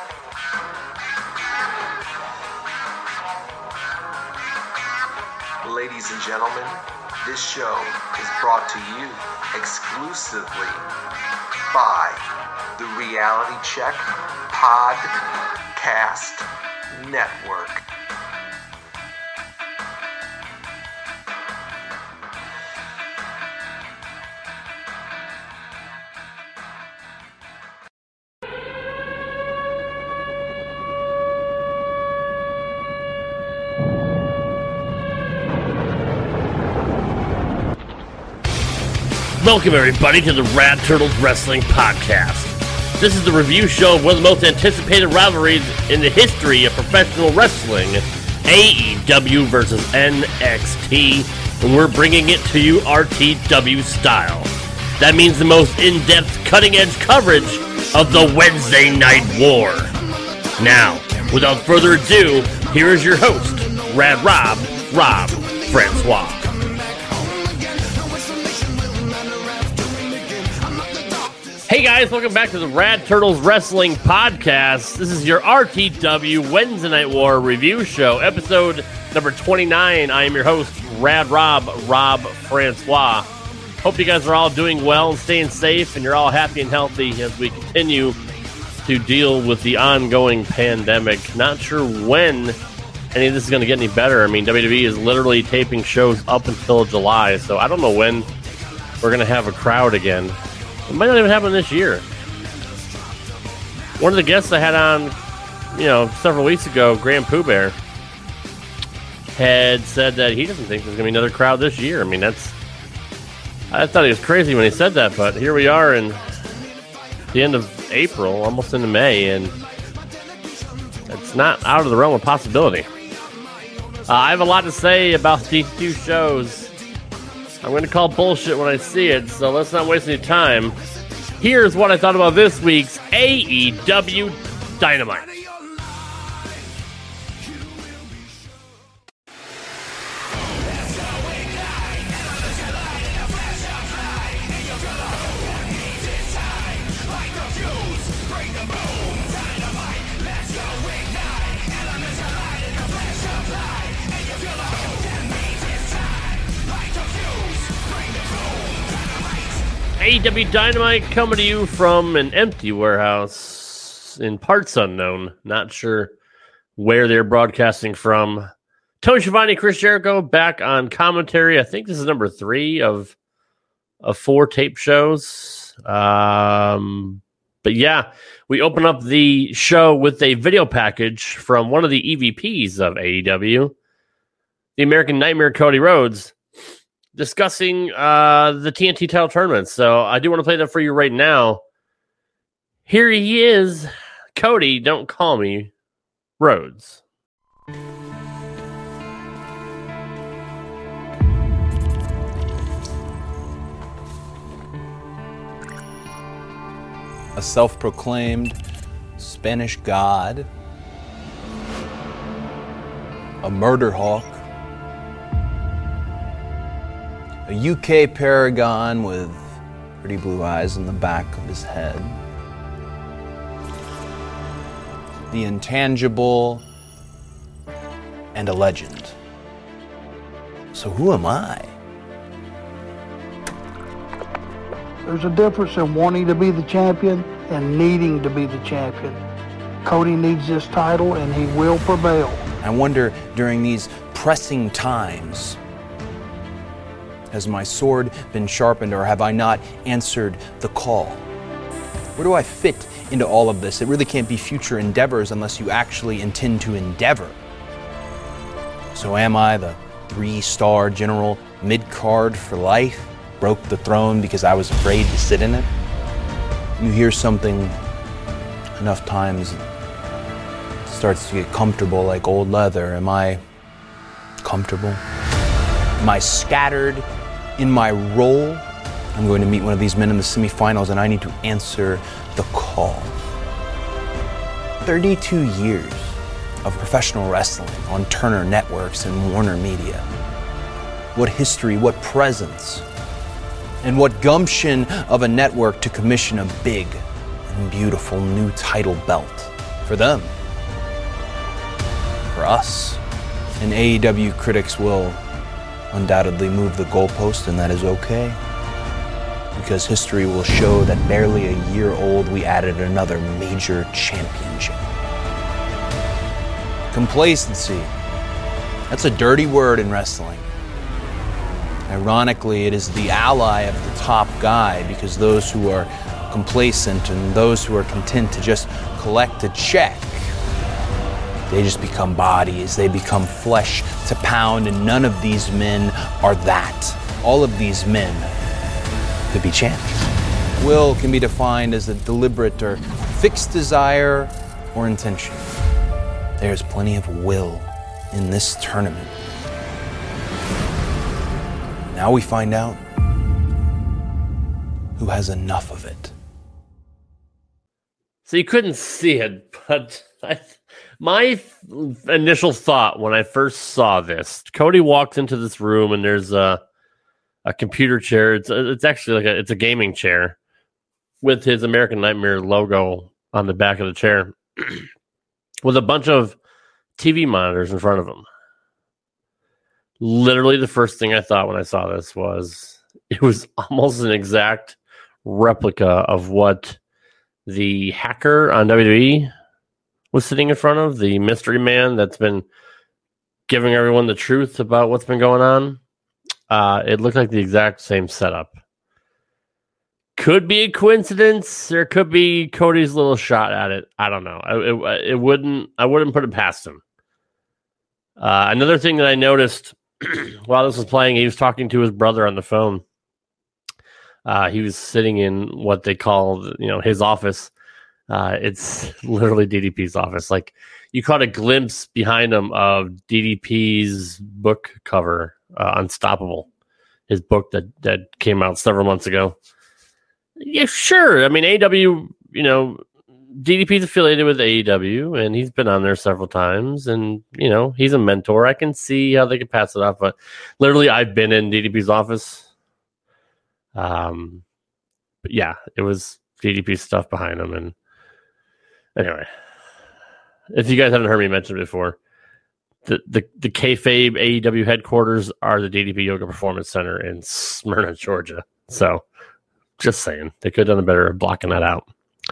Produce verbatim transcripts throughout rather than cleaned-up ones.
Ladies and gentlemen, this show is brought to you exclusively by the Reality Check Podcast Network. Welcome, everybody, to the Rad Turtles Wrestling Podcast. This is the review show of one of the most anticipated rivalries in the history of professional wrestling, A E W versus N X T, and we're bringing it to you R T W style. That means the most in-depth, cutting-edge coverage of the Wednesday Night War. Now, without further ado, here is your host, Rad Rob, Rob Francois. Hey guys, welcome back to the Rad Turtles Wrestling Podcast. This is your R T W Wednesday Night War review show, episode number twenty-nine. I am your host, Rad Rob, Rob Francois. Hope you guys are all doing well and staying safe, and you're all happy and healthy as we continue to deal with the ongoing pandemic. Not sure when any of this is going to get any better. I mean, W W E is literally taping shows up until July, so I don't know when we're going to have a crowd again. It might not even happen this year. One of the guests I had on, you know, several weeks ago, Graham Pooh Bear, had said that he doesn't think there's going to be another crowd this year. I mean, that's... I thought he was crazy when he said that, but here we are in the end of April, almost into May, and it's not out of the realm of possibility. Uh, I have a lot to say about these two shows. I'm going to call bullshit when I see it, so let's not waste any time. Here's what I thought about this week's A E W Dynamite. A E W Dynamite coming to you from an empty warehouse in parts unknown. Not sure where they're broadcasting from. Tony Schiavone, Chris Jericho back on commentary. I think this is number three of, of four tape shows. Um, but yeah, we open up the show with a video package from one of the E V Ps of A E W, the American Nightmare, Cody Rhodes, discussing uh, the T N T title tournament. So I do want to play that for you right now. Here he is. Cody, don't call me Rhodes. A self-proclaimed Spanish god, a murder hawk, a U K paragon with pretty blue eyes in the back of his head. The intangible and a legend. So who am I? There's a difference in wanting to be the champion and needing to be the champion. Cody needs this title and he will prevail. I wonder during these pressing times, has my sword been sharpened, or have I not answered the call? Where do I fit into all of this? It really can't be future endeavors unless you actually intend to endeavor. So am I the three-star general mid-card for life? Broke the throne because I was afraid to sit in it? You hear something enough times, it starts to get comfortable like old leather. Am I comfortable? Am I scattered in my role? I'm going to meet one of these men in the semifinals and I need to answer the call. thirty-two years of professional wrestling on Turner Networks and Warner Media. What history, what presence, and what gumption of a network to commission a big and beautiful new title belt. For them. For us. And A E W critics will undoubtedly move the goalpost, and that is okay. Because history will show that barely a year old, we added another major championship. Complacency. That's a dirty word in wrestling. Ironically, it is the ally of the top guy, because those who are complacent and those who are content to just collect a check, they just become bodies, they become flesh to pound, and none of these men are that. All of these men could be champions. Will can be defined as a deliberate or fixed desire or intention. There's plenty of will in this tournament. Now we find out who has enough of it. So you couldn't see it, but I, my initial thought when I first saw this, Cody walked into this room and there's a a computer chair. It's a, it's actually like a it's a gaming chair with his American Nightmare logo on the back of the chair, with a bunch of T V monitors in front of him. Literally, the first thing I thought when I saw this was it was almost an exact replica of what the hacker on W W E was sitting in front of, the mystery man that's been giving everyone the truth about what's been going on. Uh, it looked like the exact same setup. Could be a coincidence. There could be Cody's little shot at it. I don't know. I, it, it wouldn't. I wouldn't put it past him. Uh, another thing that I noticed while this was playing, he was talking to his brother on the phone. Uh, he was sitting in what they call, you know, his office. Uh, it's literally D D P's office. Like, you caught a glimpse behind him of D D P's book cover, uh, Unstoppable, his book that, that came out several months ago. Yeah, sure. I mean, A E W, you know, D D P's affiliated with A E W, and he's been on there several times, and, you know, he's a mentor. I can see how they could pass it off, but literally, I've been in D D P's office. Um, but yeah, it was D D P stuff behind him, and anyway, if you guys haven't heard me mention it before, the the the kayfabe A E W headquarters are the D D P Yoga Performance Center in Smyrna, Georgia. So, just saying, they could have done a better of blocking that out.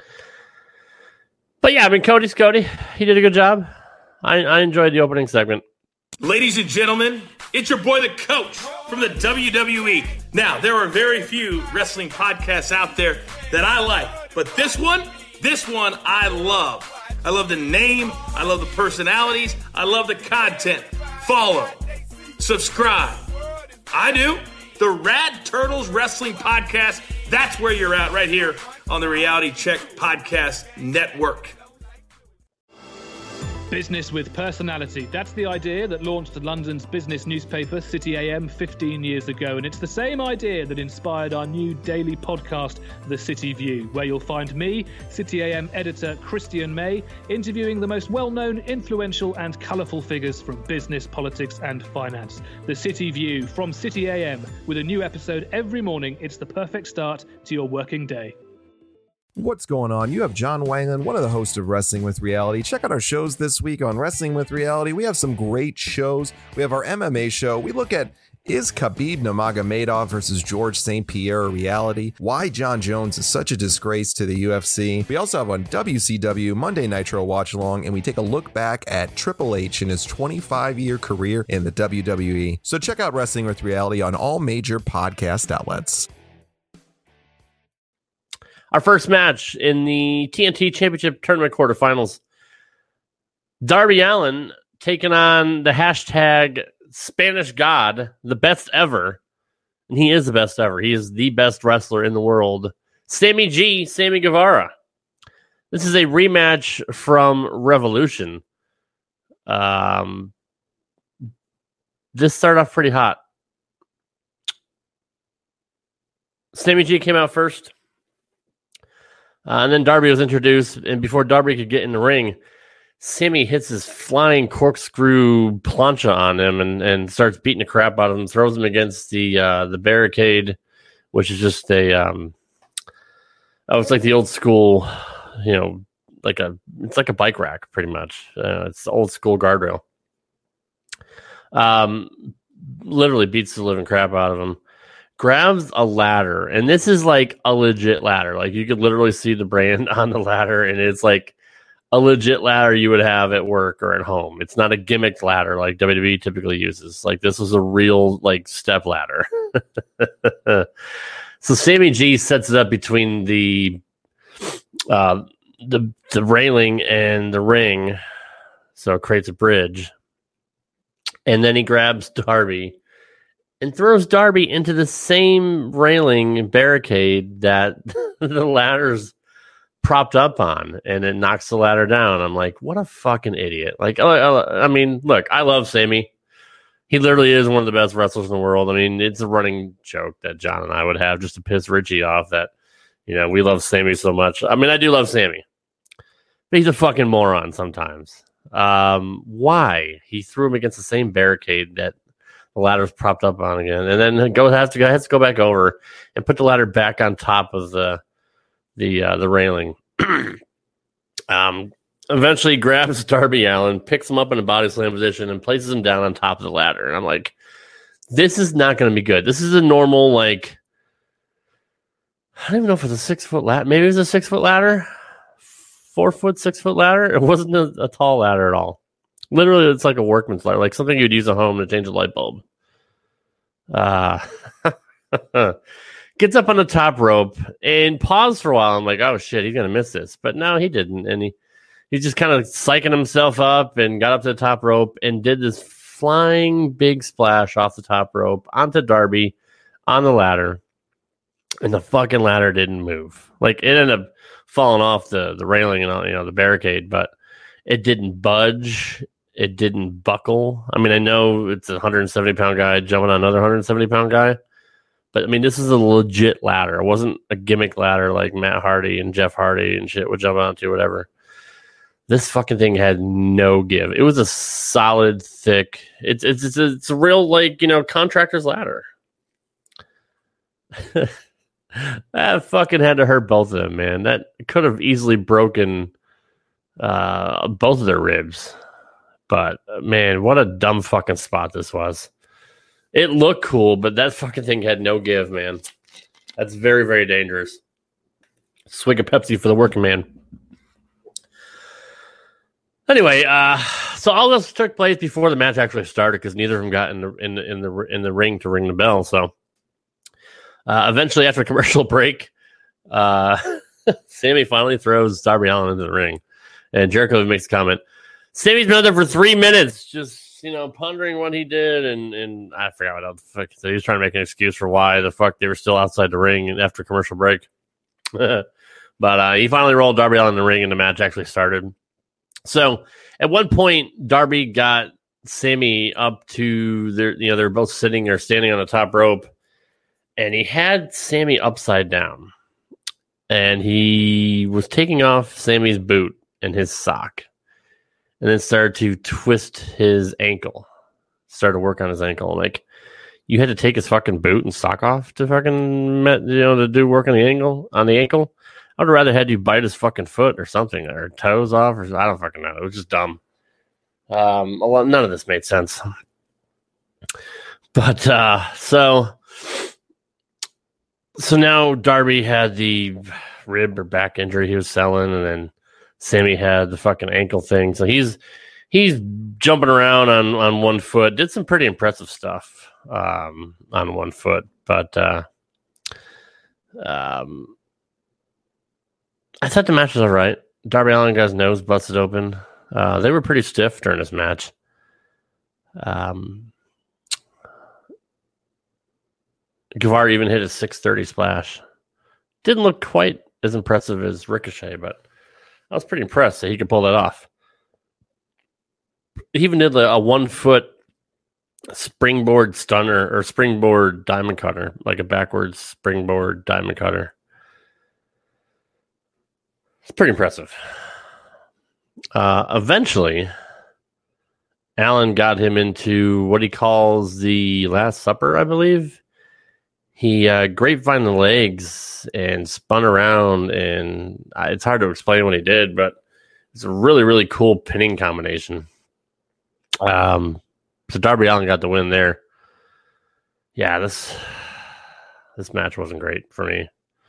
But yeah, I mean, Cody's Cody. He did a good job. I, I enjoyed the opening segment. Ladies and gentlemen, it's your boy, the Coach, from the W W E. Now, there are very few wrestling podcasts out there that I like, but this one, this one I love. I love the name. I love the personalities. I love the content. Follow. Subscribe. I do. The Rad Turtles Wrestling Podcast. That's where you're at, right here on the Reality Check Podcast Network. Business with personality. That's the idea that launched London's business newspaper, City A M, fifteen years ago. And it's the same idea that inspired our new daily podcast, The City View, where you'll find me, City A M editor Christian May, interviewing the most well-known, influential and colourful figures from business, politics and finance. The City View from City A M, with a new episode every morning. It's the perfect start to your working day. What's going on? You have John Wangland, one of the hosts of Wrestling with Reality. Check out our shows this week on Wrestling with Reality. We have some great shows. We have our M M A show. We look at, is Khabib Nurmagomedov versus George Saint Pierre a reality? Why John Jones is such a disgrace to the U F C. We also have on W C W Monday Nitro Watch Along, and we take a look back at Triple H in his twenty-five year career in the W W E. So check out Wrestling with Reality on all major podcast outlets. Our first match in the T N T Championship Tournament quarterfinals. Darby Allin taking on the hashtag Spanish God, the best ever. And he is the best ever. He is the best wrestler in the world. Sammy G, Sammy Guevara. This is a rematch from Revolution. Um, this started off pretty hot. Sammy G came out first. Uh, and then Darby was introduced, and before Darby could get in the ring, Sammy hits his flying corkscrew plancha on him and, and starts beating the crap out of him, throws him against the uh, the barricade, which is just a, um, oh, it's like the old school, you know, like a it's like a bike rack pretty much. Uh, it's old school guardrail. Um, literally beats the living crap out of him. Grabs a ladder, and this is like a legit ladder. Like you could literally see the brand on the ladder, and it's like a legit ladder you would have at work or at home. It's not a gimmicked ladder like W W E typically uses. Like this was a real like step ladder. So Sammy G sets it up between the uh, the the railing and the ring, so it creates a bridge, and then he grabs Darby and throws Darby into the same railing barricade that the ladder's propped up on, and it knocks the ladder down. I'm like, what a fucking idiot. Like, I, I mean, look, I love Sammy. He literally is one of the best wrestlers in the world. I mean, it's a running joke that John and I would have just to piss Richie off that, you know, we love Sammy so much. I mean, I do love Sammy, but he's a fucking moron sometimes. Um, why? He threw him against the same barricade that the ladder's propped up on again, and then go has to go has to go back over and put the ladder back on top of the the uh, the railing. um, eventually grabs Darby Allin, picks him up in a body slam position, and places him down on top of the ladder. And I'm like, this is not going to be good. This is a normal, like, I don't even know if it's a six foot ladder. Maybe it was a six foot ladder, four foot, six foot ladder. It wasn't a, a tall ladder at all. Literally, it's like a workman's ladder, like something you'd use at home to change a light bulb. Uh, gets up on the top rope and paused for a while. I'm like, oh shit, he's gonna miss this, but no, he didn't, and he he just kind of psyching himself up and got up to the top rope and did this flying big splash off the top rope onto Darby on the ladder, and the fucking ladder didn't move. Like it ended up falling off the the railing and all, you know, the barricade, but it didn't budge. It didn't buckle. I mean, I know it's a one hundred seventy pound guy jumping on another one hundred seventy pound guy, but I mean, this is a legit ladder. It wasn't a gimmick ladder like Matt Hardy and Jeff Hardy and shit would jump onto, whatever. This fucking thing had no give. It was a solid, thick. It's it's it's a, it's a real, like, you know, contractor's ladder. That fucking had to hurt both of them, man. That could have easily broken uh, both of their ribs. But, man, what a dumb fucking spot this was. It looked cool, but that fucking thing had no give, man. That's very, very dangerous. Swig of Pepsi for the working man. Anyway, uh, so all this took place before the match actually started because neither of them got in the in the in the in the ring to ring the bell. So uh, eventually, after a commercial break, uh, Sammy finally throws Darby Allin into the ring, and Jericho makes a comment. Sammy's been there for three minutes, just, you know, pondering what he did, and, and I forgot what else the fuck. So he was trying to make an excuse for why the fuck they were still outside the ring after commercial break. But uh, he finally rolled Darby Allin in the ring, and the match actually started. So at one point, Darby got Sammy up to their, you know, they're both sitting or standing on the top rope, and he had Sammy upside down, and he was taking off Sammy's boot and his sock. And then started to twist his ankle. Started to work on his ankle. Like, you had to take his fucking boot and sock off to fucking, you know, to do work on the ankle. On the ankle, I would rather had you bite his fucking foot or something, or toes off, or I don't fucking know. It was just dumb. Um, a lot, none of this made sense. But uh, so, so now Darby had the rib or back injury he was selling, and then Sammy had the fucking ankle thing. So he's he's jumping around on, on one foot. Did some pretty impressive stuff um, on one foot. But uh, um, I thought the match was all right. Darby Allin got his nose busted open. Uh, they were pretty stiff during this match. Um, Guevara even hit a six thirty splash. Didn't look quite as impressive as Ricochet, but I was pretty impressed that he could pull that off. He even did a one foot springboard stunner or springboard diamond cutter, like a backwards springboard diamond cutter. It's pretty impressive. Uh, eventually, Allin got him into what he calls the Last Supper, I believe. He uh, grapevined the legs and spun around, and uh, it's hard to explain what he did, but It's a really, really cool pinning combination. Um, so Darby Allin got the win there. Yeah, this this match wasn't great for me.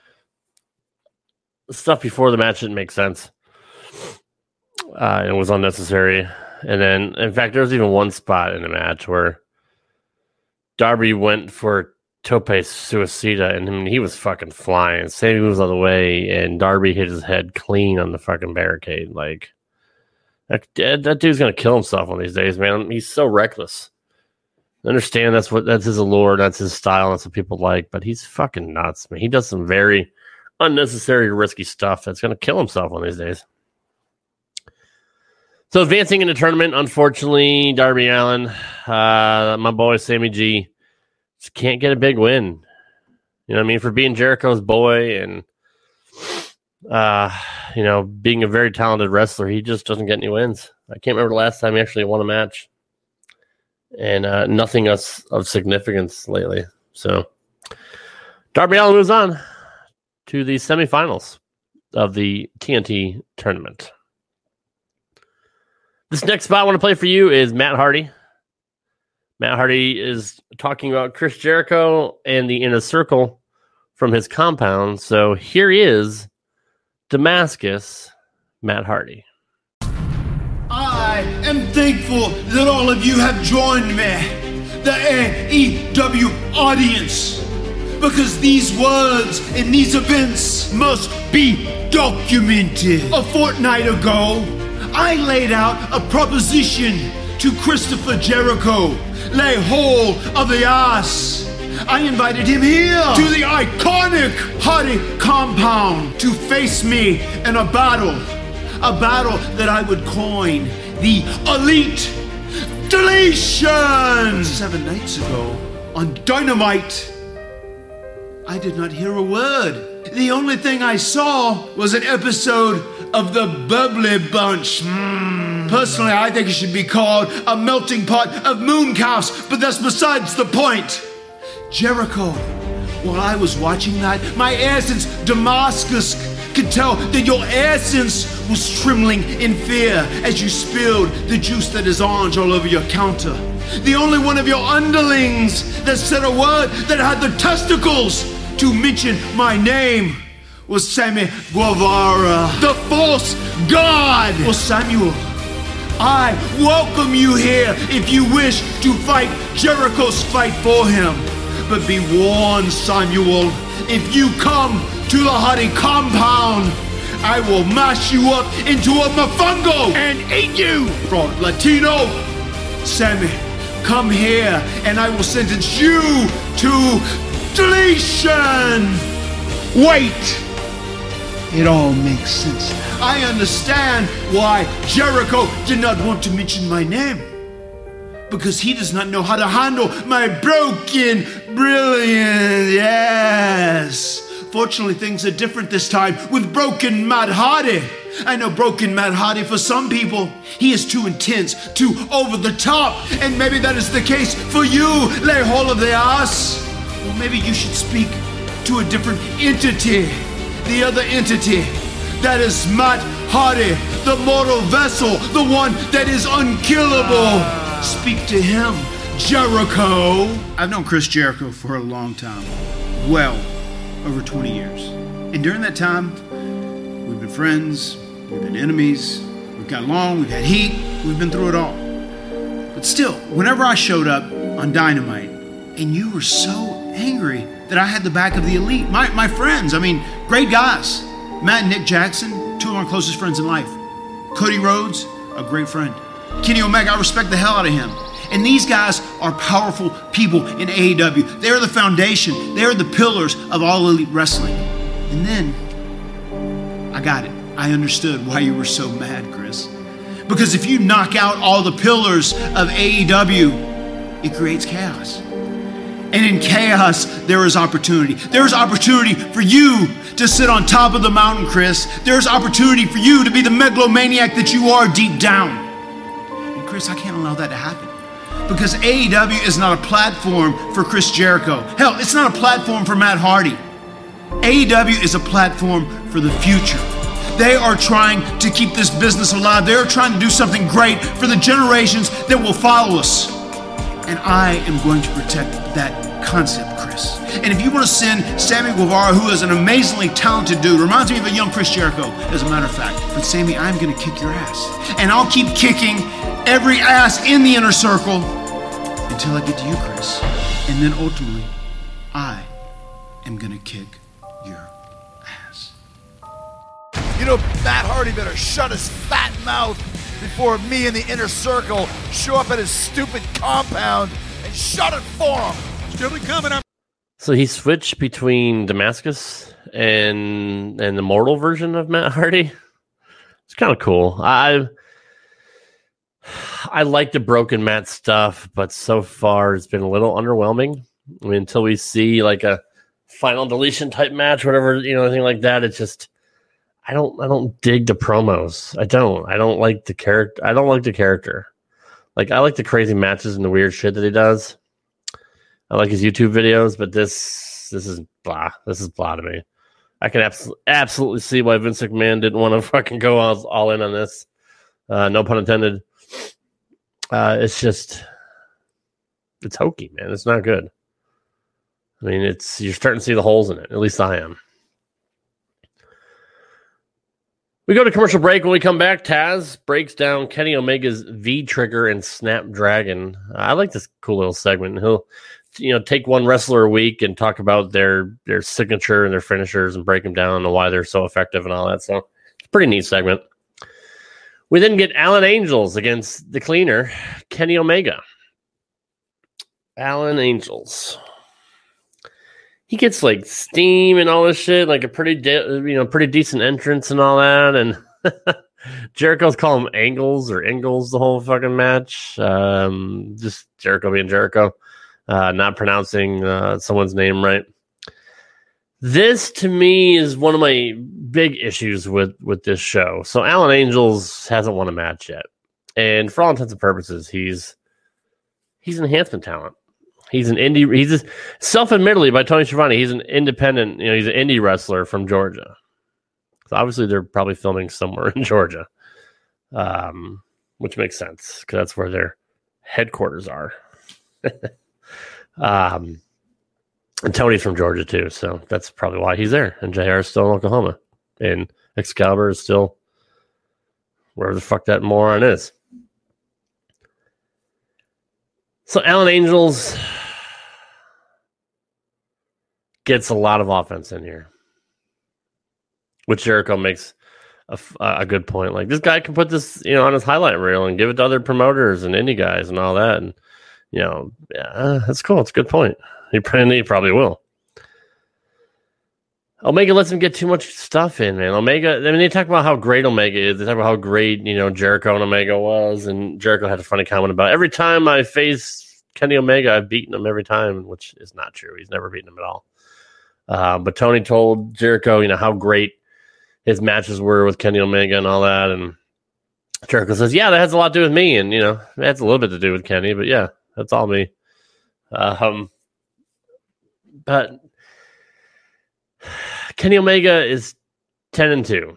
The stuff before the match didn't make sense. Uh, it was unnecessary. And then, in fact, there was even one spot in the match where Darby went for Tope Suicida, and I mean, he was fucking flying. Sammy moves out of the way, and Darby hit his head clean on the fucking barricade. Like, that, that dude's gonna kill himself one of these days, man. He's so reckless. I understand that's what that's his allure, that's his style, that's what people like, but he's fucking nuts, man. He does some very unnecessary, risky stuff that's gonna kill himself one of these days. So advancing in the tournament, unfortunately, Darby Allin, uh, my boy Sammy G, just can't get a big win. You know what I mean? For being Jericho's boy and, uh, you know, being a very talented wrestler, he just doesn't get any wins. I can't remember the last time he actually won a match. And uh, nothing else of significance lately. So Darby Allin moves on to the semifinals of the T N T tournament. This next spot I want to play for you is Matt Hardy. Matt Hardy is talking about Chris Jericho and the Inner Circle from his compound. So here he is, Damascus, Matt Hardy. I am thankful that all of you have joined me, the A E W audience, because these words and these events must be documented. A fortnight ago, I laid out a proposition to Christopher Jericho, lay hold of the ass. I invited him here to the iconic Hardy compound to face me in a battle, a battle that I would coin the Elite Deletion. Seven nights ago on Dynamite, I did not hear a word. The only thing I saw was an episode of the Bubbly Bunch. Mm. Personally, I think it should be called a melting pot of moon calves, but that's besides the point. Jericho, while I was watching that, my essence, Damascus, could tell that your essence was trembling in fear as you spilled the juice that is orange all over your counter. The only one of your underlings that said a word that had the testicles to mention my name was Sammy Guevara, the false god. Well, Samuel, I welcome you here if you wish to fight Jericho's fight for him. But be warned, Samuel, if you come to the Hardy compound, I will mash you up into a mofongo and eat you. For Latino, Sammy, come here and I will sentence you to deletion. Wait. It all makes sense. I understand why Jericho did not want to mention my name. Because he does not know how to handle my broken brilliance. Yes. Fortunately, things are different this time with broken Matt Hardy. I know broken Matt Hardy, for some people, he is too intense, too over the top. And maybe that is the case for you, lay hold of the ass. Well, maybe you should speak to a different entity. The other entity, that is Matt Hardy, the mortal vessel, the one that is unkillable. Speak to him, Jericho. I've known Chris Jericho for a long time, well over twenty years. And during that time, we've been friends, we've been enemies, we've got along, we've had heat, we've been through it all. But still, whenever I showed up on Dynamite, and you were so angry that I had the back of the Elite, my, my friends, I mean, great guys. Matt and Nick Jackson, two of my closest friends in life. Cody Rhodes, a great friend. Kenny Omega, I respect the hell out of him. And these guys are powerful people in A E W. They are the foundation. They are the pillars of all Elite Wrestling. And then, I got it. I understood why you were so mad, Chris. Because if you knock out all the pillars of A E W, it creates chaos. And in chaos, there is opportunity. There is opportunity for you to sit on top of the mountain, Chris. There is opportunity for you to be the megalomaniac that you are deep down. And Chris, I can't allow that to happen. Because A E W is not a platform for Chris Jericho. Hell, it's not a platform for Matt Hardy. A E W is a platform for the future. They are trying to keep this business alive. They are trying to do something great for the generations that will follow us. And I am going to protect that concept, Chris. And if you want to send Sammy Guevara, who is an amazingly talented dude, reminds me of a young Chris Jericho, as a matter of fact. But Sammy, I'm going to kick your ass. And I'll keep kicking every ass in the inner circle until I get to you, Chris. And then ultimately, I am going to kick your ass. You know, Matt Hardy better shut his fat mouth before me in the inner circle show up at his stupid compound and shut it for him. Still coming up. So he switched between Damascus and and the mortal version of Matt Hardy. It's kind of cool. I I like the broken Matt stuff, but so far it's been a little underwhelming. I mean, until we see like a final deletion type match, whatever, you know, anything like that. It's just I don't I don't dig the promos. I don't. I don't like the character. I don't like the character. Like I like the crazy matches and the weird shit that he does. I like his YouTube videos, but this this is blah. This is blah to me. I can abs- absolutely see why Vince McMahon didn't want to fucking go all, all in on this. Uh, no pun intended. Uh, it's just it's hokey, man. It's not good. I mean, it's you're starting to see the holes in it. At least I am. We go to commercial break. When we come back, Taz breaks down Kenny Omega's V-Trigger and Snapdragon. I like this cool little segment. He'll, you know, take one wrestler a week and talk about their their signature and their finishers and break them down and why they're so effective and all that. So it's a pretty neat segment. We then get Alan Angels against the cleaner, Kenny Omega. Alan Angels. He gets like steam and all this shit, like a pretty, de- you know, pretty decent entrance and all that. And Jericho's calling him Angles or Ingles the whole fucking match. Um, just Jericho being Jericho, uh, not pronouncing uh, someone's name right. This to me is one of my big issues with with this show. So Alan Angels hasn't won a match yet, and for all intents and purposes, he's he's an enhancement talent. He's an indie. He's a, self-admittedly by Tony Schiavone. He's an independent. You know, he's an indie wrestler from Georgia. So obviously, they're probably filming somewhere in Georgia, um, which makes sense because that's where their headquarters are. um, and Tony's from Georgia too, so that's probably why he's there. And J R is still in Oklahoma, and Excalibur is still wherever the fuck that moron is. So Alan Angels gets a lot of offense in here, which Jericho makes a, a good point. Like, this guy can put this, you know, on his highlight reel and give it to other promoters and indie guys and all that. And, you know, yeah, that's cool. It's a good point. He probably, he probably will. Omega lets him get too much stuff in, man. Omega, I mean, they talk about how great Omega is. They talk about how great, you know, Jericho and Omega was. And Jericho had a funny comment about every time I face Kenny Omega, I've beaten him every time, which is not true. He's never beaten him at all. Uh, but Tony told Jericho, you know, how great his matches were with Kenny Omega and all that. And Jericho says, yeah, that has a lot to do with me. And, you know, it has a little bit to do with Kenny, but yeah, that's all me. Um, but Kenny Omega is ten and two.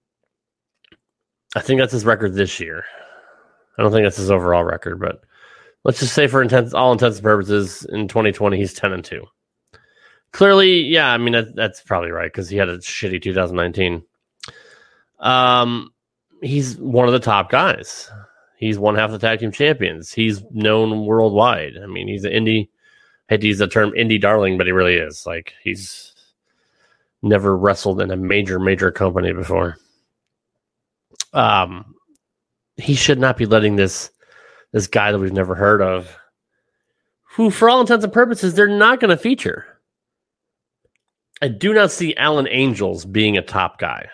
I think that's his record this year. I don't think that's his overall record, but let's just say for intents, all intents and purposes, in twenty twenty, he's ten and two. Clearly, yeah, I mean, that, that's probably right because he had a shitty two thousand nineteen. Um, he's one of the top guys. He's one half the tag team champions. He's known worldwide. I mean, he's an indie. I hate to use the term indie darling, but he really is. Like, he's never wrestled in a major, major company before. Um, he should not be letting this this guy that we've never heard of, who, for all intents and purposes, they're not going to feature. I do not see Alan Angels being a top guy.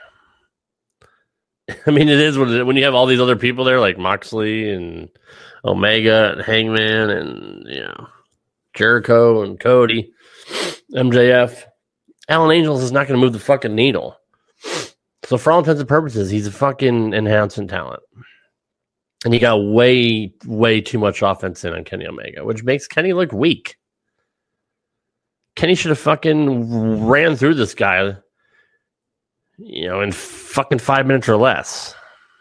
I mean, it is what it is. When you have all these other people there, like Moxley and Omega and Hangman and, you know, Jericho and Cody, M J F, Alan Angels is not going to move the fucking needle. So for all intents and purposes, he's a fucking enhancement talent. And he got way, way too much offense in on Kenny Omega, which makes Kenny look weak. Kenny should have fucking ran through this guy. you know, in fucking five minutes or less.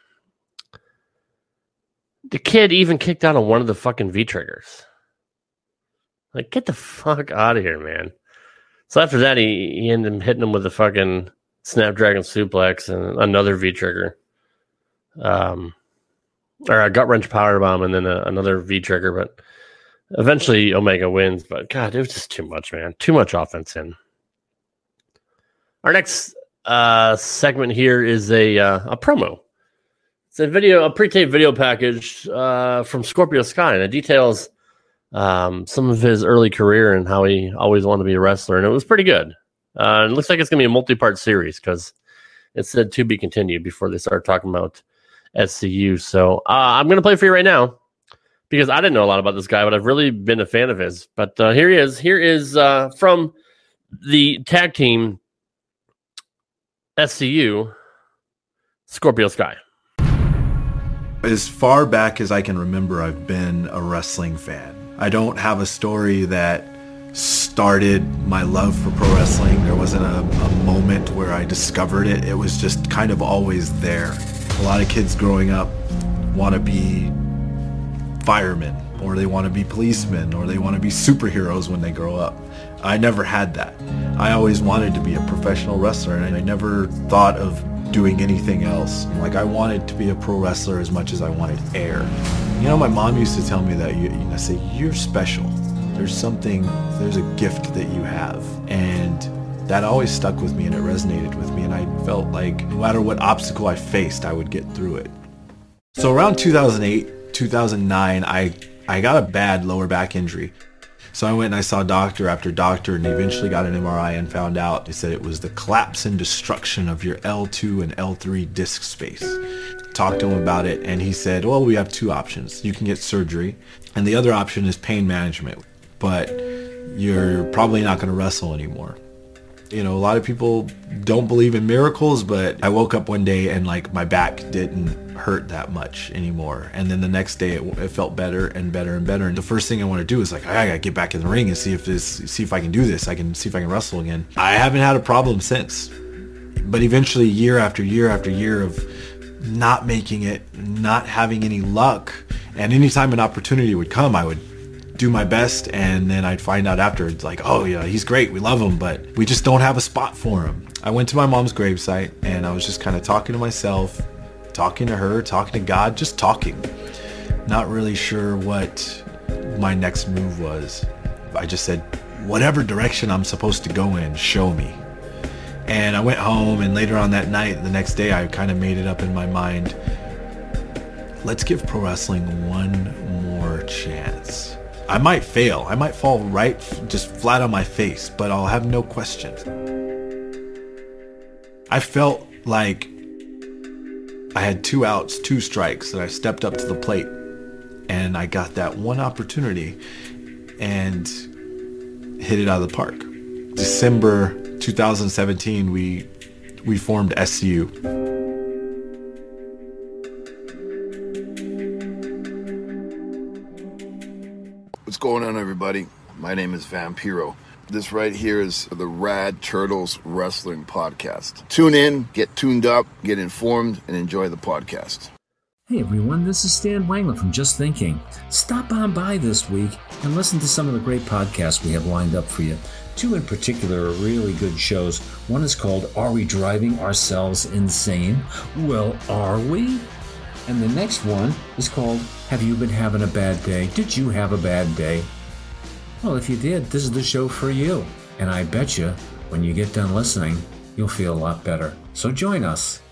The kid even kicked out of one of the fucking V-triggers. Like, get the fuck out of here, man. So after that, he, he ended up hitting him with a fucking Snapdragon suplex and another V-trigger. Um, or a gut-wrench powerbomb and then a, another V-trigger. But eventually, Omega wins. But, God, it was just too much, man. Too much offense in. Our next uh, segment here is a uh, a promo. It's a video, a pre-taped video package uh, from Scorpio Sky, and it details um, some of his early career and how he always wanted to be a wrestler, and it was pretty good. Uh, it looks like it's going to be a multi-part series because it said to be continued before they started talking about S C U. So uh, I'm going to play for you right now because I didn't know a lot about this guy, but I've really been a fan of his. But uh, here he is. Here is uh, from the tag team S C U, Scorpio Sky. As far back as I can remember, I've been a wrestling fan. I don't have a story that started my love for pro wrestling. There wasn't a, a moment where I discovered it. It was just kind of always there. A lot of kids growing up want to be firemen, or they want to be policemen, or they want to be superheroes when they grow up. I never had that. I always wanted to be a professional wrestler, and I never thought of doing anything else. Like, I wanted to be a pro wrestler as much as I wanted air. You know, my mom used to tell me that, you, you know, say, you're special. There's something, there's a gift that you have. And that always stuck with me, and it resonated with me. And I felt like no matter what obstacle I faced, I would get through it. So around two thousand eight, two thousand nine, I, I got a bad lower back injury. So I went and I saw doctor after doctor and eventually got an M R I and found out, they said it was the collapse and destruction of your L two and L three disc space. Talked to him about it and he said, well, we have two options. You can get surgery and the other option is pain management, but you're probably not going to wrestle anymore. You know, a lot of people don't believe in miracles, but I woke up one day and like my back didn't hurt that much anymore. And then the next day it, it felt better and better and better. And the first thing I want to do is like, I gotta get back in the ring and see if this, see if I can do this. I can see if I can wrestle again. I haven't had a problem since, but eventually year after year after year of not making it, not having any luck. And anytime an opportunity would come, I would do my best, and then I'd find out afterwards, like, oh yeah, he's great, we love him, but we just don't have a spot for him. I went to my mom's gravesite, and I was just kind of talking to myself, talking to her, talking to God, just talking. Not really sure what my next move was. I just said, whatever direction I'm supposed to go in, show me. And I went home, and later on that night, the next day, I kind of made it up in my mind, let's give pro wrestling one more chance. I might fail. I might fall right, just flat on my face, but I'll have no questions. I felt like I had two outs, two strikes, and I stepped up to the plate, and I got that one opportunity and hit it out of the park. December two thousand seventeen, we we formed S C U. What's going on, everybody? My name is Vampiro. This right here is the Rad Turtles Wrestling Podcast. Tune in, get tuned up, get informed, and enjoy the podcast. Hey everyone, this is Stan Wangler from Just Thinking. Stop on by this week and listen to some of the great podcasts we have lined up for you. Two in particular are really good shows. One is called Are We Driving Ourselves Insane? Well, are we? And the next one is called Have You Been Having a Bad Day? Did you have a bad day? Well, if you did, this is the show for you. And I bet you, when you get done listening, you'll feel a lot better. So join us.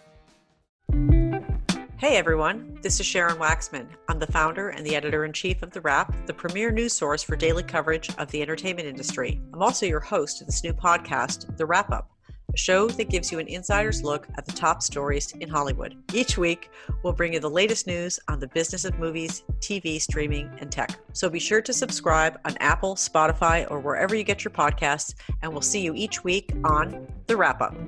Hey everyone, this is Sharon Waxman. I'm the founder and the editor-in-chief of The Wrap, the premier news source for daily coverage of the entertainment industry. I'm also your host of this new podcast, The Wrap Up, a show that gives you an insider's look at the top stories in Hollywood. Each week, we'll bring you the latest news on the business of movies, T V, streaming, and tech. So be sure to subscribe on Apple, Spotify, or wherever you get your podcasts, and we'll see you each week on The Wrap Up.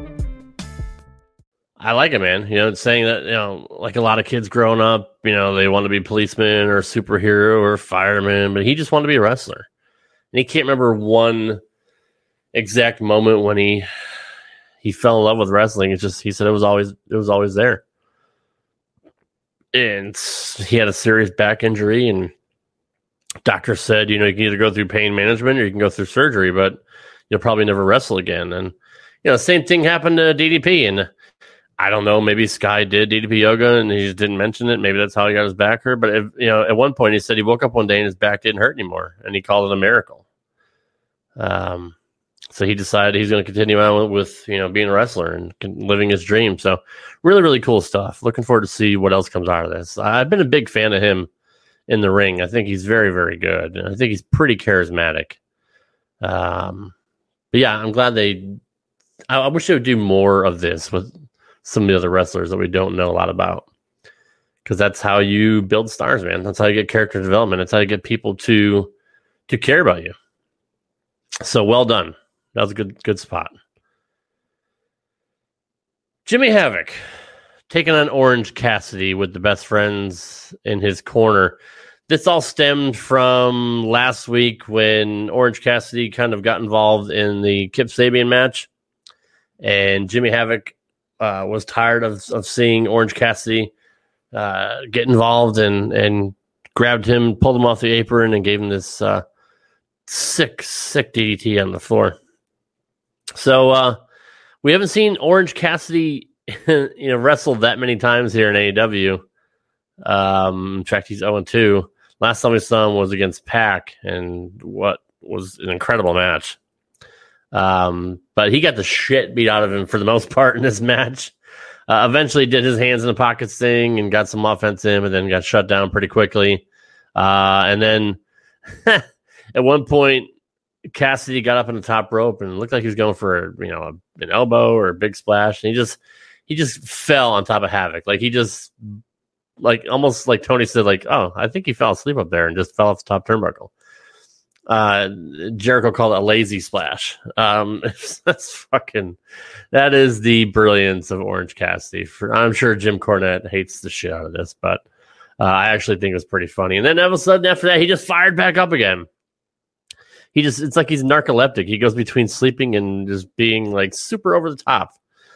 I like it, man. You know, it's saying that, you know, like a lot of kids growing up, you know, they want to be policemen or superhero or fireman, but he just wanted to be a wrestler. And he can't remember one exact moment when he he fell in love with wrestling. It's just he said it was always it was always there. And he had a serious back injury, and doctor said, you know, you can either go through pain management or you can go through surgery, but you'll probably never wrestle again. And you know, same thing happened to D D P. And I don't know, maybe Sky did D D P yoga and he just didn't mention it. Maybe that's how he got his back hurt. But if, you know, at one point he said he woke up one day and his back didn't hurt anymore, and he called it a miracle. Um. So he decided he's going to continue on with, you know, being a wrestler and living his dream. So really, really cool stuff. Looking forward to see what else comes out of this. I've been a big fan of him in the ring. I think he's very, very good. And I think he's pretty charismatic. Um, but yeah, I'm glad they, I, I wish they would do more of this with some of the other wrestlers that we don't know a lot about. Because that's how you build stars, man. That's how you get character development. That's how you get people to, to care about you. So well done. That was a good, good spot. Jimmy Havoc taking on Orange Cassidy with the Best Friends in his corner. This all stemmed from last week when Orange Cassidy kind of got involved in the Kip Sabian match, and Jimmy Havoc uh, was tired of, of seeing Orange Cassidy uh, get involved and and grabbed him, pulled him off the apron, and gave him this uh, sick, sick D D T on the floor. So uh, we haven't seen Orange Cassidy, you know, wrestle that many times here in A E W. Um, in fact, he's oh and two. Last time we saw him was against Pac, and what was an incredible match. Um, but he got the shit beat out of him for the most part in this match. Uh, eventually did his hands in the pockets thing and got some offense in, and then got shut down pretty quickly. Uh, and then at one point, Cassidy got up on the top rope and it looked like he was going for, you know, a, an elbow or a big splash, and he just he just fell on top of Havoc. Like he just like almost like Tony said, like, oh, I think he fell asleep up there and just fell off the top turnbuckle. Uh, Jericho called it a lazy splash. Um, that's fucking that is the brilliance of Orange Cassidy. For, I'm sure Jim Cornette hates the shit out of this, but uh, I actually think it was pretty funny. And then all of a sudden after that, he just fired back up again. He just, it's like he's narcoleptic. He goes between sleeping and just being like super over the top.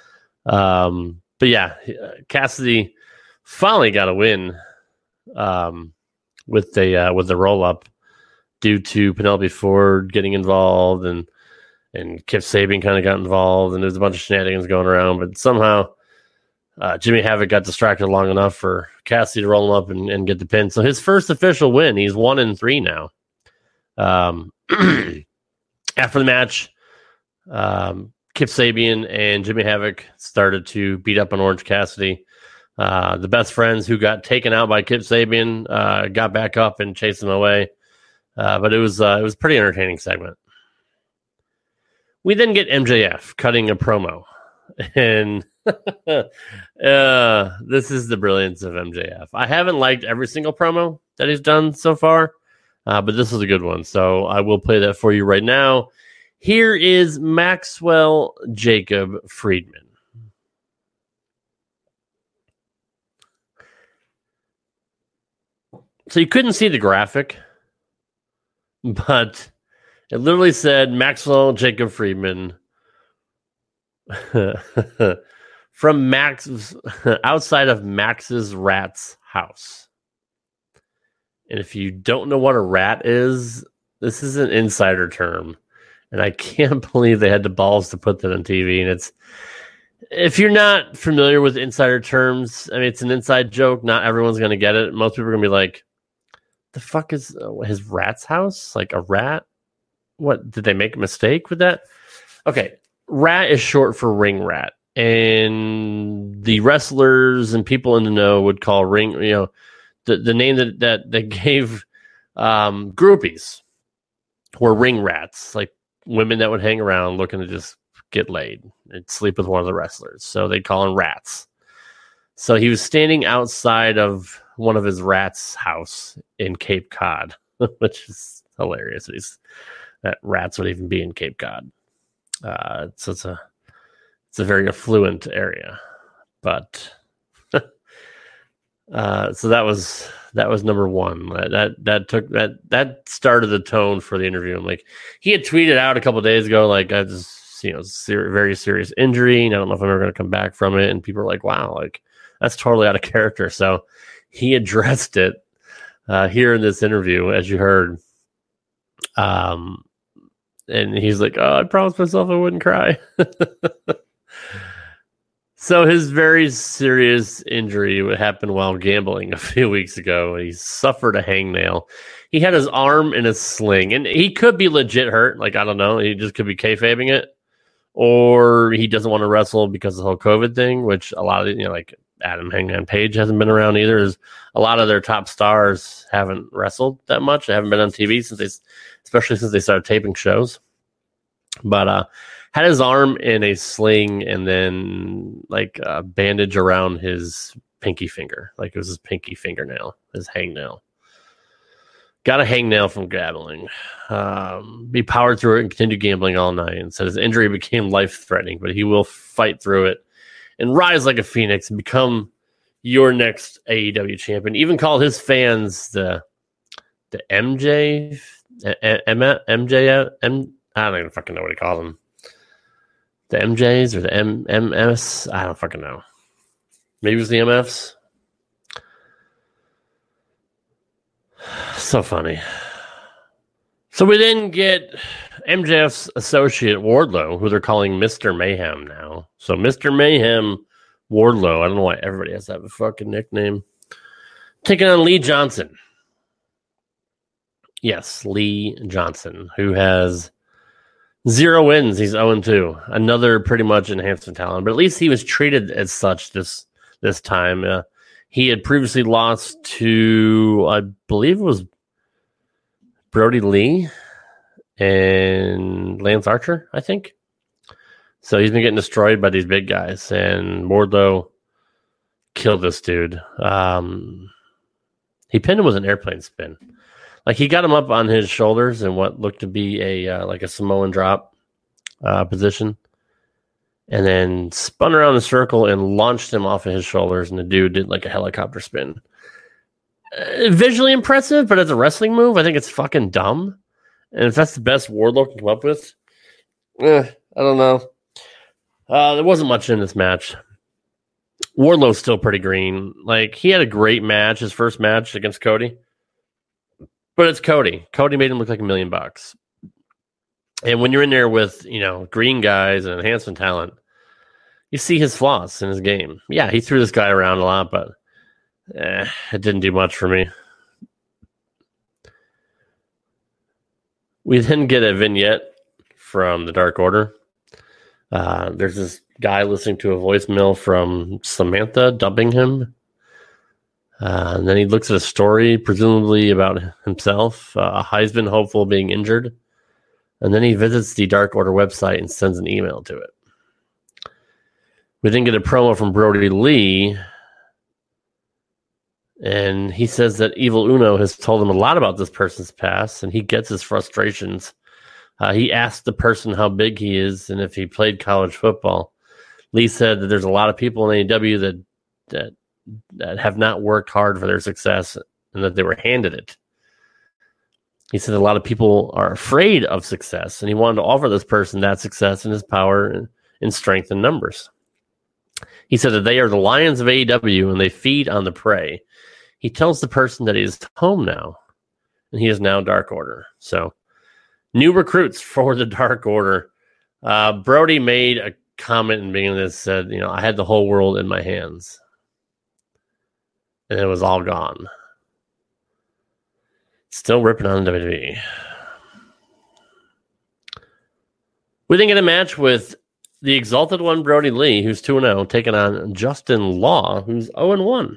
Um, but yeah, Cassidy finally got a win um, with the uh, with the roll up due to Penelope Ford getting involved, and and Kip Sabian kind of got involved, and there's a bunch of shenanigans going around. But somehow uh, Jimmy Havoc got distracted long enough for Cassidy to roll him up and, and get the pin. So his first official win. He's one and three now. Um, after the match, um, Kip Sabian and Jimmy Havoc started to beat up on Orange Cassidy. Uh, the Best Friends, who got taken out by Kip Sabian, uh, got back up and chased him away. Uh, but it was uh, it was a pretty entertaining segment. We then get M J F cutting a promo, and uh, this is the brilliance of M J F. I haven't liked every single promo that he's done so far. Uh, but this is a good one, so I will play that for you right now. Here is Maxwell Jacob Friedman. So you couldn't see the graphic, but it literally said Maxwell Jacob Friedman from Max outside of Max's Rat's house. And if you don't know what a rat is, this is an insider term. And I can't believe they had the balls to put that on T V. And it's, if you're not familiar with insider terms, I mean, it's an inside joke. Not everyone's going to get it. Most people are going to be like, the fuck is uh, his rat's house? Like a rat? What, did they make a mistake with that? Okay. Rat is short for ring rat. And the wrestlers and people in the know would call ring, you know, The the name that that they gave um, groupies were ring rats, like women that would hang around looking to just get laid and sleep with one of the wrestlers. So they'd call them rats. So he was standing outside of one of his rats' house in Cape Cod, which is hilarious. He's, that rats would even be in Cape Cod. Uh, so it's a it's a very affluent area, but. Uh, so that was that was number one. That that, that took that that started the tone for the interview. I'm like, he had tweeted out a couple of days ago, like, I just you know, ser- very serious injury. And I don't know if I'm ever going to come back from it. And people are like, wow, like that's totally out of character. So he addressed it uh, here in this interview, as you heard. Um, and he's like, oh, I promised myself I wouldn't cry. So his very serious injury would happen while gambling a few weeks ago. He suffered a hangnail. He had his arm in a sling, and he could be legit hurt. Like, I don't know. He just could be kayfabing it. Or he doesn't want to wrestle because of the whole COVID thing, which a lot of, you know, like Adam Hangman Page hasn't been around either. There's a lot of their top stars haven't wrestled that much. They haven't been on T V since they, especially since they started taping shows. But, uh, had his arm in a sling and then like a bandage around his pinky finger. Like it was his pinky fingernail, his hangnail. Got a hangnail from gambling. Um, he powered through it and continued gambling all night and said his injury became life-threatening, but he will fight through it and rise like a phoenix and become your next A E W champion. Even called his fans the the M J, M J, M, I don't even fucking know what he called them. The M Js or the M MS? I don't fucking know. Maybe it was the M Fs. So funny. So we then get M J F's associate Wardlow, who they're calling Mister Mayhem now. So Mister Mayhem Wardlow. I don't know why everybody has to have a fucking nickname. Taking on Lee Johnson. Yes, Lee Johnson, who has zero wins. He's oh and two. Another pretty much enhancement talent, but at least he was treated as such this this time. Uh, he had previously lost to, I believe it was Brody Lee and Lance Archer, I think. So he's been getting destroyed by these big guys, and Wardlow killed this dude. Um, he pinned him with an airplane spin. Like he got him up on his shoulders in what looked to be a uh, like a Samoan drop uh, position, and then spun around the circle and launched him off of his shoulders. And the dude did like a helicopter spin. Uh, visually impressive, but as a wrestling move, I think it's fucking dumb. And if that's the best Wardlow can come up with, eh, I don't know. Uh, there wasn't much in this match. Wardlow's still pretty green. Like he had a great match, his first match against Cody. But it's Cody. Cody made him look like a million bucks. And when you're in there with, you know, green guys and enhancement talent, you see his flaws in his game. Yeah, he threw this guy around a lot, but eh, it didn't do much for me. We then get a vignette from the Dark Order. Uh, there's this guy listening to a voicemail from Samantha dubbing him. Uh, and then he looks at a story, presumably about himself, uh, a Heisman hopeful being injured. And then he visits the Dark Order website and sends an email to it. We then get a promo from Brody Lee. And he says that Evil Uno has told him a lot about this person's past, and he gets his frustrations. Uh, he asked the person how big he is and if he played college football. Lee said that there's a lot of people in A E W that that that have not worked hard for their success and that they were handed it. He said a lot of people are afraid of success, and he wanted to offer this person that success and his power and, and strength in numbers. He said that they are the lions of A E W and they feed on the prey. He tells the person that he is home now, and he is now Dark Order. So new recruits for the Dark Order. Uh, Brody made a comment in the beginning that said, you know, I had the whole world in my hands. And it was all gone. Still ripping on W W E. We then get a match with the Exalted One, Brody Lee, who's two and oh, taking on Justin Law, who's oh and one.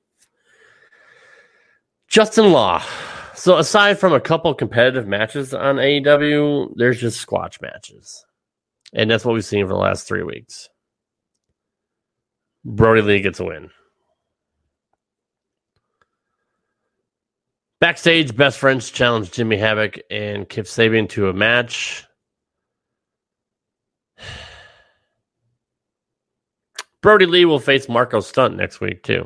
Justin Law. So aside from a couple competitive matches on A E W, there's just squash matches. And that's what we've seen for the last three weeks. Brody Lee gets a win. Backstage, Best Friends challenge Jimmy Havoc and Kip Sabian to a match. Brody Lee will face Marco Stunt next week, too.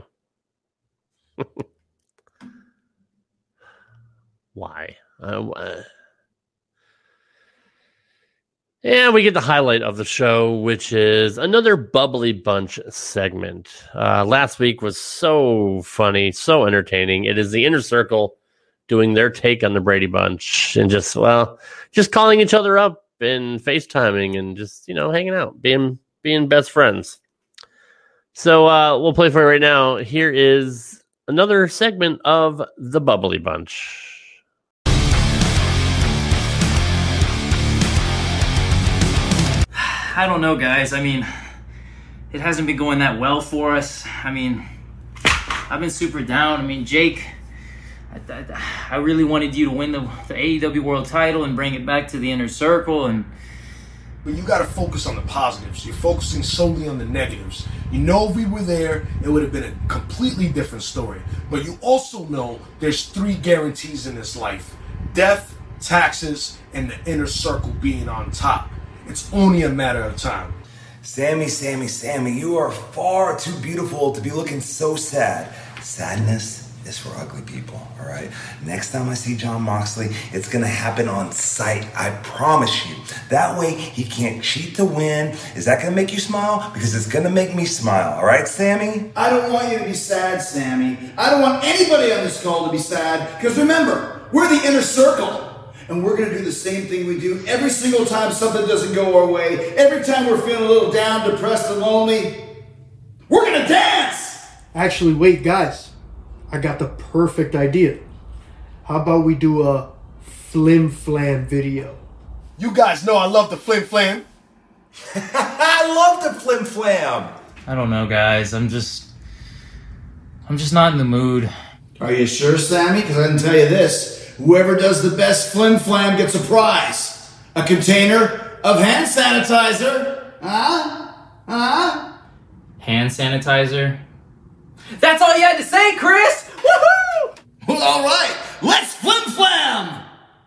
Why? Uh, And we get the highlight of the show, which is another Bubbly Bunch segment. Uh, last week was so funny, so entertaining. It is the Inner Circle doing their take on the Brady Bunch and just, well, just calling each other up and FaceTiming and just, you know, hanging out, being being best friends. So uh, we'll play for you right now. Here is another segment of the Bubbly Bunch. I don't know, guys. I mean, it hasn't been going that well for us. I mean, I've been super down. I mean, Jake, I, I, I really wanted you to win the, the A E W World title and bring it back to the Inner Circle. And But you got to focus on the positives. You're focusing solely on the negatives. You know, if we were there, it would have been a completely different story. But you also know there's three guarantees in this life: death, taxes, and the Inner Circle being on top. It's only a matter of time. Sammy, Sammy, Sammy, you are far too beautiful to be looking so sad. Sadness is for ugly people, all right? Next time I see Jon Moxley, it's gonna happen on sight, I promise you. That way, he can't cheat to win. Is that gonna make you smile? Because it's gonna make me smile, all right, Sammy? I don't want you to be sad, Sammy. I don't want anybody on this call to be sad, because remember, we're the Inner Circle. And we're going to do the same thing we do every single time something doesn't go our way. Every time we're feeling a little down, depressed, and lonely, we're going to dance! Actually, wait, guys. I got the perfect idea. How about we do a flim flam video? You guys know I love the flim flam. I love the flim flam. I don't know, guys. I'm just... I'm just not in the mood. Are you sure, Sammy? Because I can tell you this. Whoever does the best flim flam gets a prize. A container of hand sanitizer. Huh? Huh? Hand sanitizer? That's all you had to say, Chris? Woohoo! Well, all right. Let's flim flam!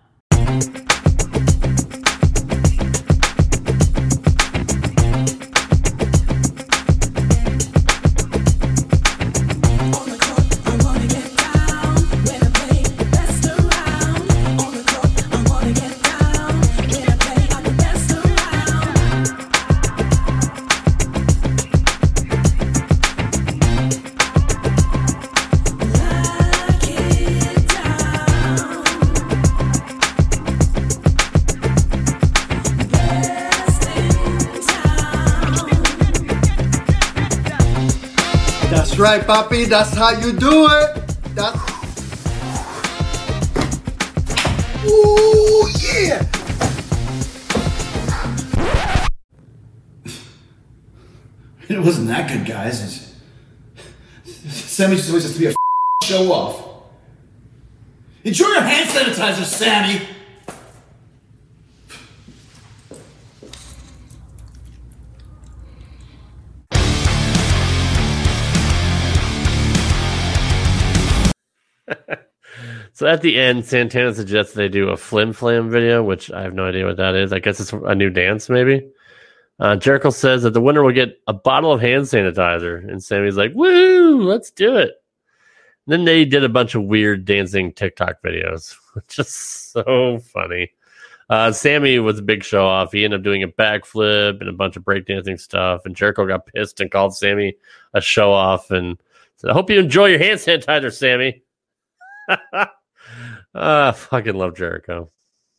That's right, Papi. That's how you do it. That's... Ooh, yeah! It wasn't that good, guys. It's... Sammy just always has to be a show off. Enjoy your hand sanitizer, Sammy! So at the end, Santana suggests they do a flim flam video, which I have no idea what that is. I guess it's a new dance, maybe. Uh, Jericho says that the winner will get a bottle of hand sanitizer, and Sammy's like, "Woo, let's do it!" And then they did a bunch of weird dancing TikTok videos, which is so funny. Uh, Sammy was a big show off. He ended up doing a backflip and a bunch of breakdancing stuff, and Jericho got pissed and called Sammy a show off and said, "I hope you enjoy your hand sanitizer, Sammy." Ah, uh, fucking love Jericho.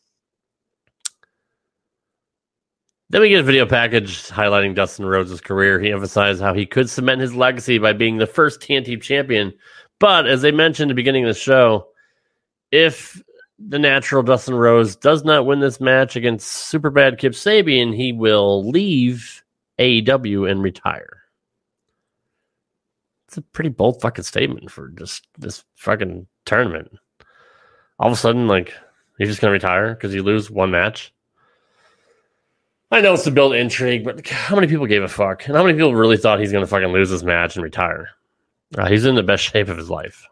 Then we get a video package highlighting Dustin Rhodes' career. He emphasized how he could cement his legacy by being the first T N T champion. But as they mentioned at the beginning of the show, if the natural Dustin Rhodes does not win this match against Superbad Kip Sabian, he will leave A E W and retire. It's a pretty bold fucking statement for just this fucking tournament. All of a sudden, like, he's just going to retire because you lose one match. I know it's to build intrigue, but how many people gave a fuck? And how many people really thought he's going to fucking lose this match and retire? Uh, he's in the best shape of his life.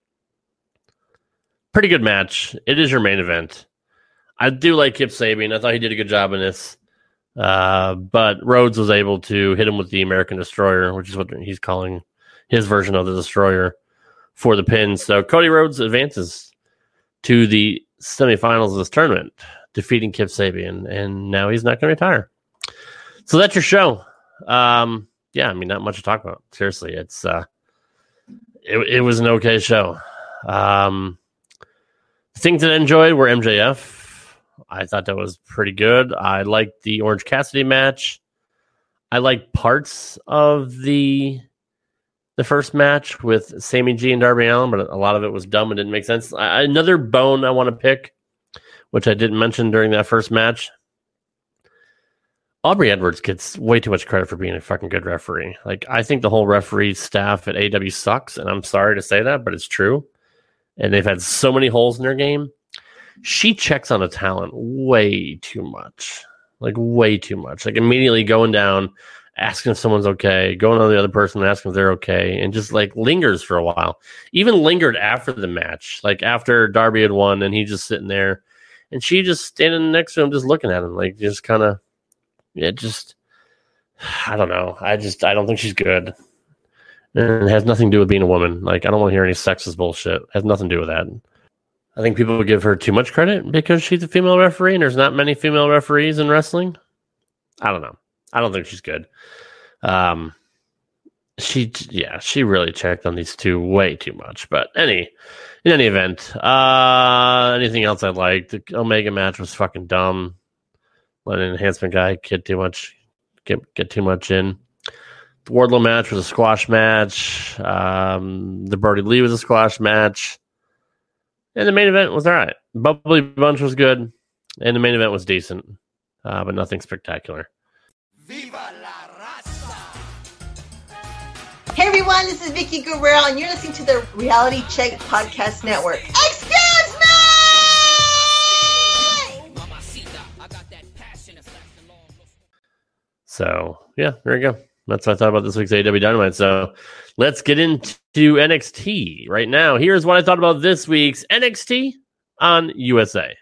Pretty good match. It is your main event. I do like Kip Sabian. I thought he did a good job in this. Uh, but Rhodes was able to hit him with the American Destroyer, which is what he's calling his version of the Destroyer, for the pin. So Cody Rhodes advances to the semifinals of this tournament, defeating Kip Sabian, and now he's not going to retire. So that's your show. Um, yeah, I mean, not much to talk about. Seriously, it's uh, it, it was an okay show. Um, things that I enjoyed were M J F. I thought that was pretty good. I liked the Orange Cassidy match. I liked parts of the the first match with Sammy G and Darby Allin, but a lot of it was dumb and didn't make sense. I, another bone I want to pick, which I didn't mention during that first match. Aubrey Edwards gets way too much credit for being a fucking good referee. Like, I think the whole referee staff at A E W sucks, and I'm sorry to say that, but it's true. And they've had so many holes in their game. She checks on a talent way too much. Like, way too much. Like, immediately going down, asking if someone's okay, going on the other person and asking if they're okay, and just, like, lingers for a while. Even lingered after the match. Like, after Darby had won, and he's just sitting there, and she just standing next to him, just looking at him. Like, just kind of, yeah, just, I don't know. I just, I don't think she's good. And it has nothing to do with being a woman. Like, I don't want to hear any sexist bullshit. It has nothing to do with that. I think people give her too much credit because she's a female referee and there's not many female referees in wrestling. I don't know. I don't think she's good. Um, she, yeah, she really checked on these two way too much. But any, in any event, uh, anything else I liked? The Omega match was fucking dumb. Let an enhancement guy get too much, get get too much in. The Wardlow match was a squash match. Um, the Brody Lee was a squash match. And the main event was all right. Bubbly Bunch was good. And the main event was decent. Uh, but nothing spectacular. Hey everyone, this is Vicky Guerrero, and you're listening to the Reality Check Podcast Network. Excuse me! So, yeah, there you go. That's what I thought about this week's A E W Dynamite. So, let's get into N X T right now. Here's what I thought about this week's N X T on U S A.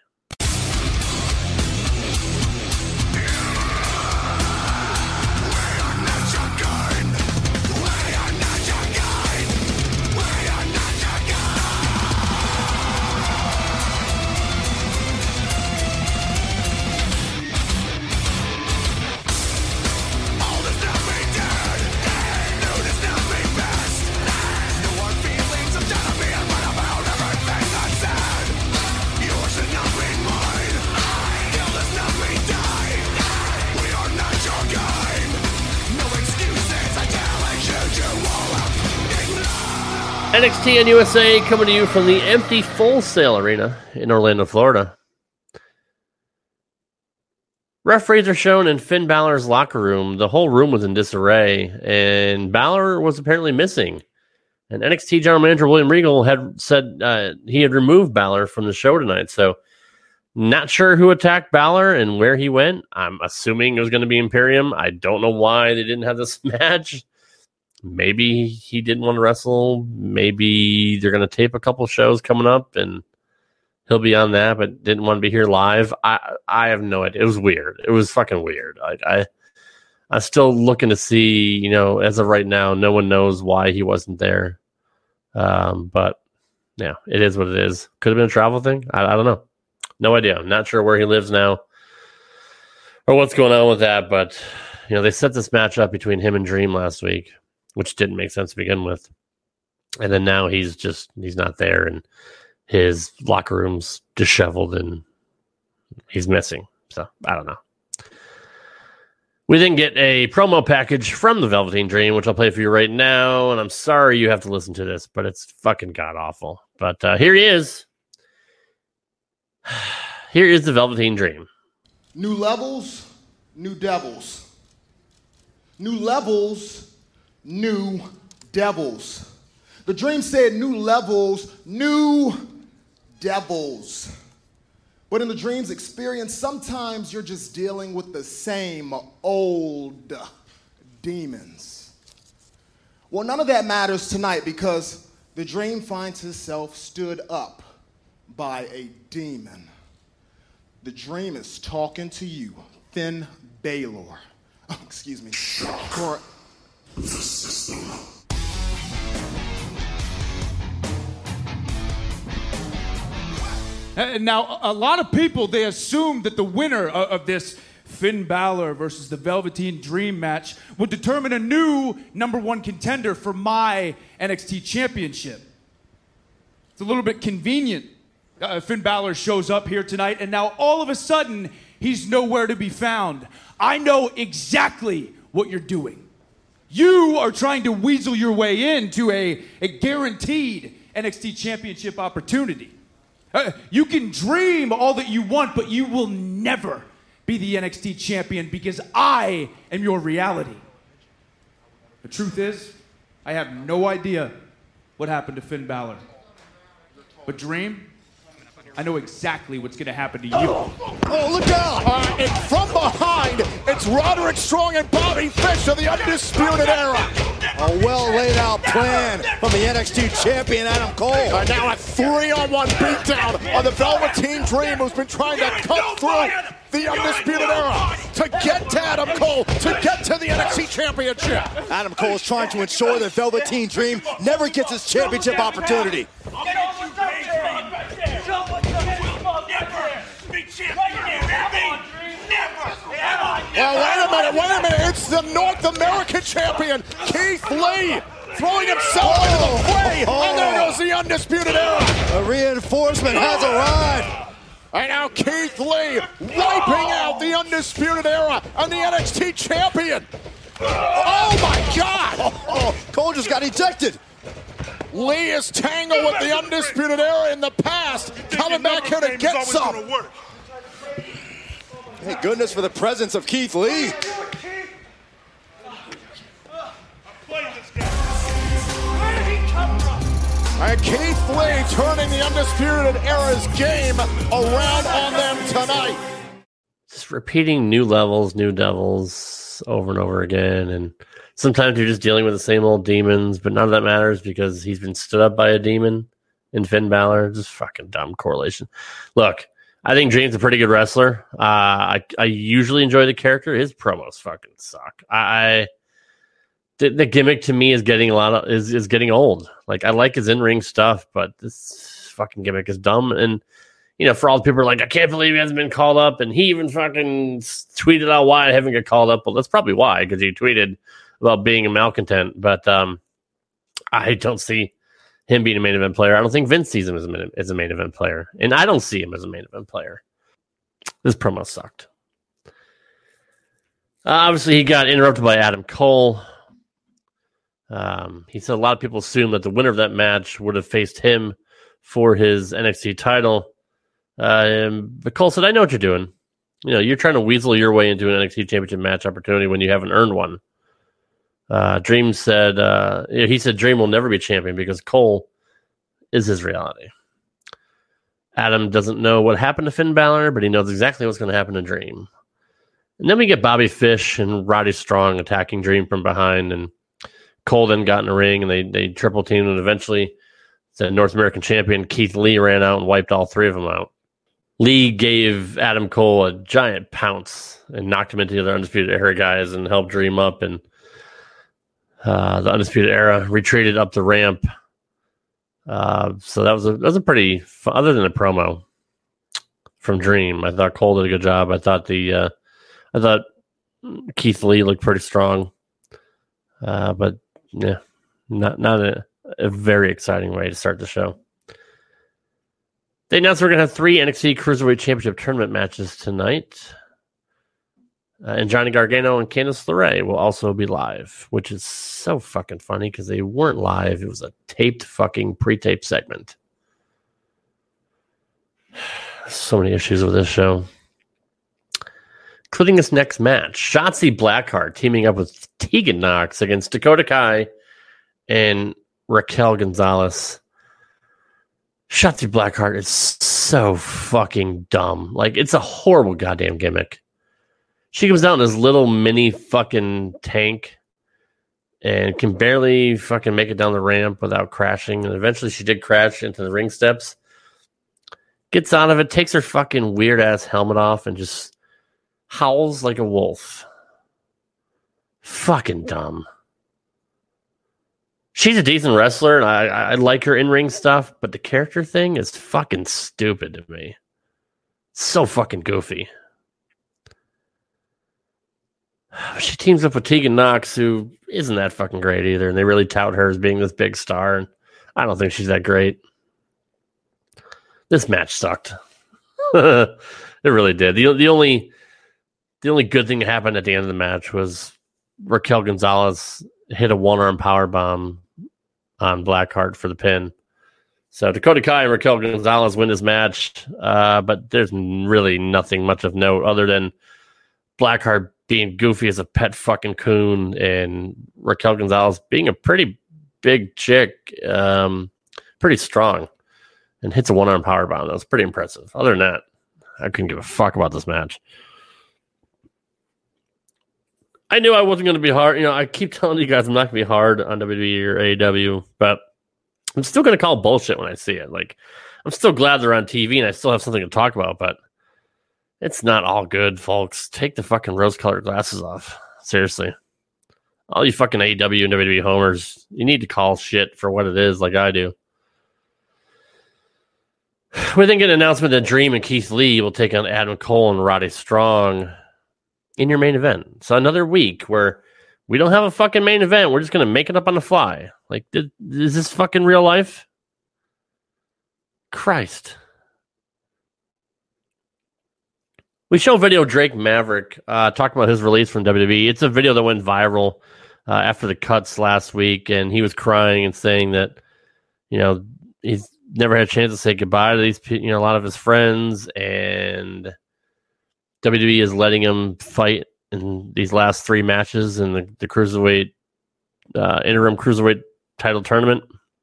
N X T on U S A coming to you from the empty Full Sail Arena in Orlando, Florida. Referees are shown in Finn Balor's locker room. The whole room was in disarray, and Balor was apparently missing. And N X T General Manager William Regal had said uh, he had removed Balor from the show tonight. So, not sure who attacked Balor and where he went. I'm assuming it was going to be Imperium. I don't know why they didn't have this match. Maybe he didn't want to wrestle. Maybe they're going to tape a couple shows coming up and he'll be on that, but didn't want to be here live. I I have no idea. It was weird. It was fucking weird. Like I, I'm still looking to see, you know, as of right now, no one knows why he wasn't there. Um, but yeah, it is what it is. Could have been a travel thing. I, I don't know. No idea. I'm not sure where he lives now or what's going on with that. But, you know, they set this match up between him and Dream last week, which didn't make sense to begin with. And then now he's just, he's not there and his locker room's disheveled and he's missing. So, I don't know. We then get a promo package from the Velveteen Dream, which I'll play for you right now. And I'm sorry you have to listen to this, but it's fucking god-awful. But uh, here he is. Here is the Velveteen Dream. New levels, new devils. New levels, new devils. The Dream said new levels, new devils. But in the Dream's experience, sometimes you're just dealing with the same old demons. Well, none of that matters tonight because the Dream finds himself stood up by a demon. The Dream is talking to you, Finn Balor. Oh, excuse me. For the system. Uh, now, a lot of people, they assume that the winner of, of this Finn Balor versus the Velveteen Dream match would determine a new number one contender for my N X T championship. It's a little bit convenient. Uh, Finn Balor shows up here tonight, and now all of a sudden, he's nowhere to be found. I know exactly what you're doing. You are trying to weasel your way into a, a guaranteed N X T championship opportunity. Uh, you can dream all that you want, but you will never be the N X T champion because I am your reality. The truth is, I have no idea what happened to Finn Balor. But Dream, I know exactly what's going to happen to you. Oh, look out! Uh, and from behind, it's Roderick Strong and Bobby Fish of the Undisputed Era. A well-laid-out plan from the N X T champion, Adam Cole. Uh, now a three-on-one beatdown on the Velveteen Dream, who's been trying to cut through the Undisputed Era to get to Adam Cole, to get to the N X T Championship. Adam Cole is trying to ensure that Velveteen Dream never gets his championship opportunity. Well, wait a minute, wait a minute. It's the North American champion, Keith Lee, throwing himself oh, into the fray. Oh. And there goes the Undisputed Era. A reinforcement has arrived. And now Keith Lee wiping out the Undisputed Era and the N X T champion. Oh, my God. Oh, oh. Cole just got ejected. Lee is tangled with the Undisputed Era in the past, coming back here to get some. Thank goodness for the presence of Keith Lee. And Keith Lee turning the Undisputed Era's game around on them tonight. Just repeating new levels, new devils over and over again. And sometimes you're just dealing with the same old demons, but none of that matters because he's been stood up by a demon in Finn Balor. Just fucking dumb correlation. Look, I think Dream's a pretty good wrestler. Uh, I I usually enjoy the character. His promos fucking suck. I the, the gimmick to me is getting a lot of is is getting old. Like I like his in ring stuff, but this fucking gimmick is dumb. And you know, for all the people who are like, I can't believe he hasn't been called up, and he even fucking tweeted out why I haven't get called up. Well, that's probably why, because he tweeted about being a malcontent. But um, I don't see him being a main event player. I don't think Vince sees him as a main, as a main event player. And I don't see him as a main event player. This promo sucked. Uh, obviously, he got interrupted by Adam Cole. Um, he said a lot of people assume that the winner of that match would have faced him for his N X T title. Uh, but Cole said, I know what you're doing. You know, you're trying to weasel your way into an N X T championship match opportunity when you haven't earned one. Uh, Dream said, uh, he said Dream will never be champion because Cole is his reality. Adam doesn't know what happened to Finn Balor, but he knows exactly what's going to happen to Dream. And then we get Bobby Fish and Roddy Strong attacking Dream from behind, and Cole then got in the ring, and they, they triple teamed, and eventually the North American champion Keith Lee ran out and wiped all three of them out. Lee gave Adam Cole a giant pounce and knocked him into the other Undisputed Era guys and helped Dream up, and Uh, the Undisputed Era retreated up the ramp. Uh, so that was a that was a pretty fun, other than the promo from Dream. I thought Cole did a good job. I thought the uh, I thought Keith Lee looked pretty strong. Uh, but yeah, not not a, a very exciting way to start the show. They announced we're gonna have three N X T Cruiserweight Championship tournament matches tonight. Uh, and Johnny Gargano and Candice LeRae will also be live, which is so fucking funny because they weren't live. It was a taped fucking pre-taped segment. So many issues with this show. Including this next match. Shotzi Blackheart teaming up with Tegan Nox against Dakota Kai and Raquel Gonzalez. Shotzi Blackheart is so fucking dumb. Like, it's a horrible goddamn gimmick. She comes out in this little mini fucking tank and can barely fucking make it down the ramp without crashing. And eventually she did crash into the ring steps. Gets out of it, takes her fucking weird ass helmet off, and just howls like a wolf. Fucking dumb. She's a decent wrestler, and I, I like her in-ring stuff, but the character thing is fucking stupid to me. So fucking goofy. She teams up with Tegan Knox, who isn't that fucking great either, and they really tout her as being this big star, and I don't think she's that great. This match sucked. It really did. The, the only the only good thing that happened at the end of the match was Raquel Gonzalez hit a one-arm powerbomb on Blackheart for the pin. So Dakota Kai and Raquel Gonzalez win this match, uh, but there's really nothing much of note other than Blackheart being goofy as a pet fucking coon, and Raquel Gonzalez being a pretty big chick, um, pretty strong, and hits a one-arm powerbomb. That was pretty impressive. Other than that, I couldn't give a fuck about this match. I knew I wasn't going to be hard. You know, I keep telling you guys I'm not going to be hard on W W E or A E W, but I'm still going to call bullshit when I see it. Like, I'm still glad they're on T V and I still have something to talk about, but it's not all good, folks. Take the fucking rose-colored glasses off. Seriously. All you fucking A E W and W W E homers, you need to call shit for what it is like I do. We then get an announcement that Dream and Keith Lee will take on Adam Cole and Roddy Strong in your main event. So another week where we don't have a fucking main event. We're just going to make it up on the fly. Like, did, is this fucking real life? Christ. We show video Drake Maverick uh, talking about his release from W W E. It's a video that went viral uh, after the cuts last week, and he was crying and saying that, you know, he's never had a chance to say goodbye to these, you know, a lot of his friends, and W W E is letting him fight in these last three matches in the, the cruiserweight uh, interim cruiserweight title tournament,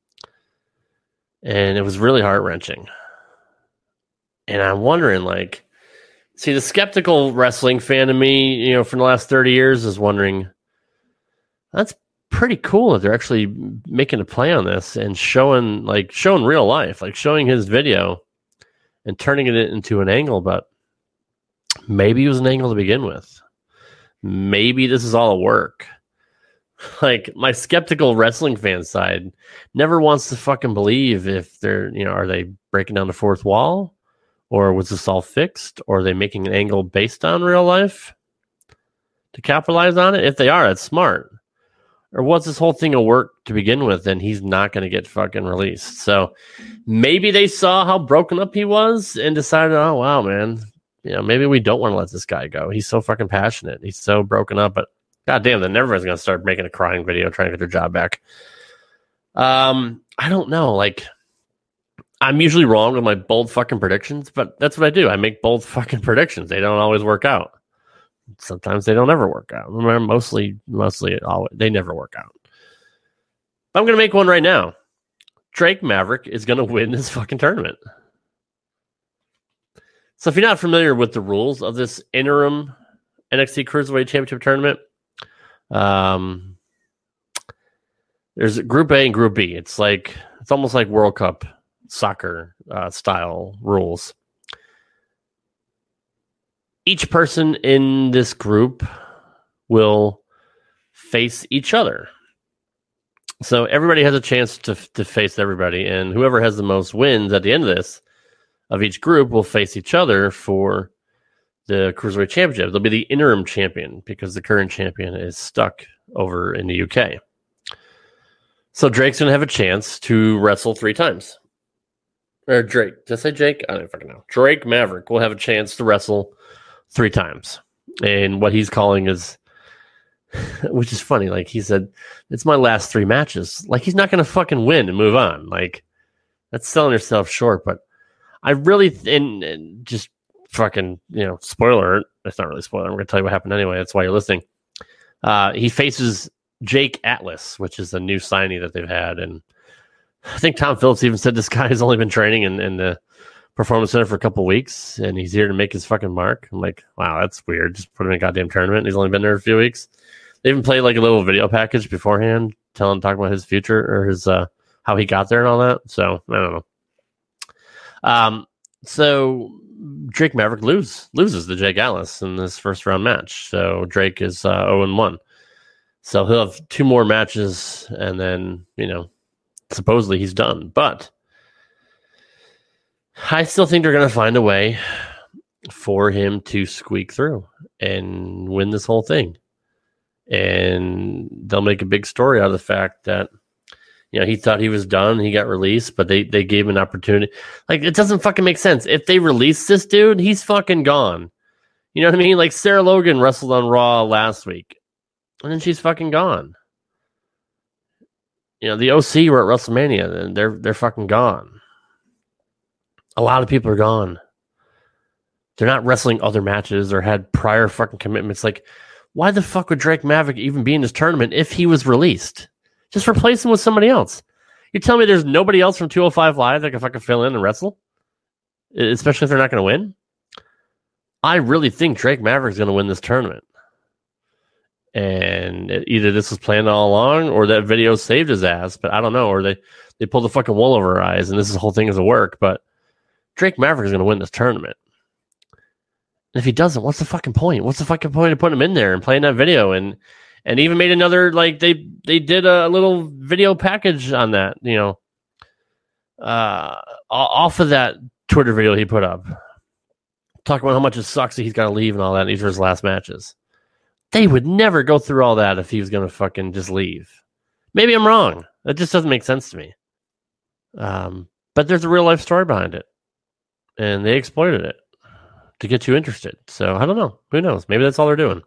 and it was really heart-wrenching. And I'm wondering, like, see, the skeptical wrestling fan of me, you know, from the last thirty years is wondering, that's pretty cool that they're actually making a play on this and showing, like, showing real life, like showing his video and turning it into an angle. But maybe it was an angle to begin with. Maybe this is all a work. Like, my skeptical wrestling fan side never wants to fucking believe if they're, you know, are they breaking down the fourth wall? Or was this all fixed? Or are they making an angle based on real life to capitalize on it? If they are, that's smart. Or was this whole thing a work to begin with and he's not going to get fucking released? So maybe they saw how broken up he was and decided, oh, wow, man, you know, maybe we don't want to let this guy go. He's so fucking passionate. He's so broken up. But goddamn, then everyone's going to start making a crying video trying to get their job back. Um, I don't know. Like, I'm usually wrong with my bold fucking predictions, but that's what I do. I make bold fucking predictions. They don't always work out. Sometimes they don't ever work out. Mostly, mostly, always, they never work out. But I'm going to make one right now. Drake Maverick is going to win this fucking tournament. So if you're not familiar with the rules of this interim N X T Cruiserweight Championship tournament, um, there's Group A and Group B. It's like, it's almost like World Cup soccer uh, style rules. Each person in this group will face each other. So everybody has a chance to to face everybody, and whoever has the most wins at the end of this, of each group, will face each other for the Cruiserweight Championship. They'll be the interim champion because the current champion is stuck over in the U K. So Drake's going to have a chance to wrestle three times. Or Drake. Did I say Jake? I don't fucking know. Drake Maverick will have a chance to wrestle three times. And what he's calling is, which is funny, like he said, it's my last three matches. Like, he's not going to fucking win and move on. Like, that's selling yourself short. But I really, and, and just fucking, you know, spoiler alert. That's not really spoiler. I'm going to tell you what happened anyway. That's why you're listening. Uh, he faces Jake Atlas, which is a new signee that they've had. And I think Tom Phillips even said this guy has only been training in, in the Performance Center for a couple weeks, and he's here to make his fucking mark. I'm like, wow, that's weird. Just put him in a goddamn tournament. He's only been there a few weeks. They even played like a little video package beforehand, telling, talking about his future or his uh, how he got there and all that. So I don't know. Um, so Drake Maverick lose loses to Jake Atlas in this first round match. So Drake is uh, zero and one. So he'll have two more matches, and then, you know, supposedly he's done. But I still think they're going to find a way for him to squeak through and win this whole thing. And they'll make a big story out of the fact that, you know, he thought he was done. He got released, but they, they gave him an opportunity. Like, it doesn't fucking make sense. If they release this dude, he's fucking gone. You know what I mean? Like, Sarah Logan wrestled on Raw last week, and then she's fucking gone. You know, the O C were at WrestleMania, and they're they're fucking gone. A lot of people are gone. They're not wrestling other matches or had prior fucking commitments. Like, why the fuck would Drake Maverick even be in this tournament if he was released? Just replace him with somebody else. You're telling me there's nobody else from two oh five Live that can fucking fill in and wrestle? Especially if they're not going to win? I really think Drake Maverick's going to win this tournament. And either this was planned all along or that video saved his ass, but I don't know. Or they, they pulled the fucking wool over our eyes and this whole thing is a work. But Drake Maverick is going to win this tournament. And if he doesn't, what's the fucking point? What's the fucking point of putting him in there and playing that video? And and even made another, like, they they did a little video package on that, you know, uh, off of that Twitter video he put up. Talking about how much it sucks that he's got to leave and all that. And these are his last matches. They would never go through all that if he was going to fucking just leave. Maybe I'm wrong. That just doesn't make sense to me. Um, but there's a real life story behind it. And they exploited it to get you interested. So I don't know. Who knows? Maybe that's all they're doing.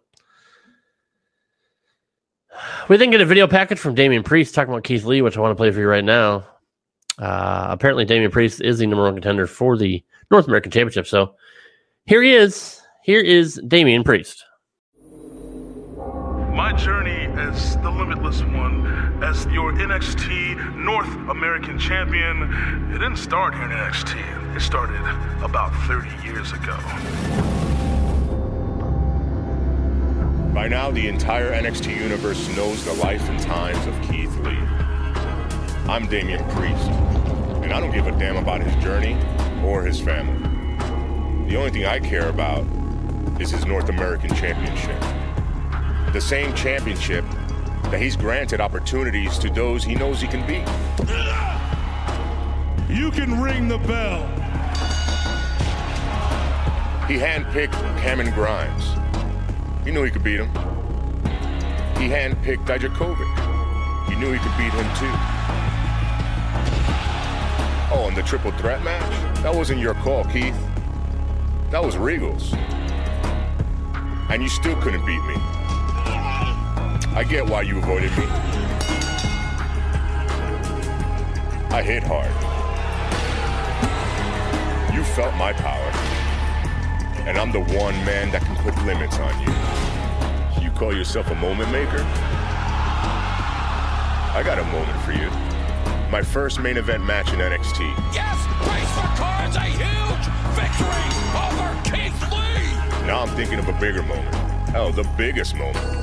We then get a video package from Damian Priest talking about Keith Lee, which I want to play for you right now. Uh, apparently, Damian Priest is the number one contender for the North American Championship. So here he is. Here is Damian Priest. My journey as the limitless one, as your N X T North American champion, it didn't start here in N X T. It started about thirty years ago. By now, the entire N X T universe knows the life and times of Keith Lee. I'm Damian Priest, and I don't give a damn about his journey or his family. The only thing I care about is his North American Championship. The same championship that he's granted opportunities to those he knows he can beat. You can ring the bell. He handpicked Cameron Grimes. He knew he could beat him. He handpicked Dijakovic. He knew he could beat him too. Oh, and the triple threat match? That wasn't your call, Keith. That was Regal's. And you still couldn't beat me. I get why you avoided me. I hit hard. You felt my power. And I'm the one man that can put limits on you. You call yourself a moment maker? I got a moment for you. My first main event match in N X T. Yes, race for cards, a huge victory over Keith Lee! Now I'm thinking of a bigger moment. Hell, the biggest moment.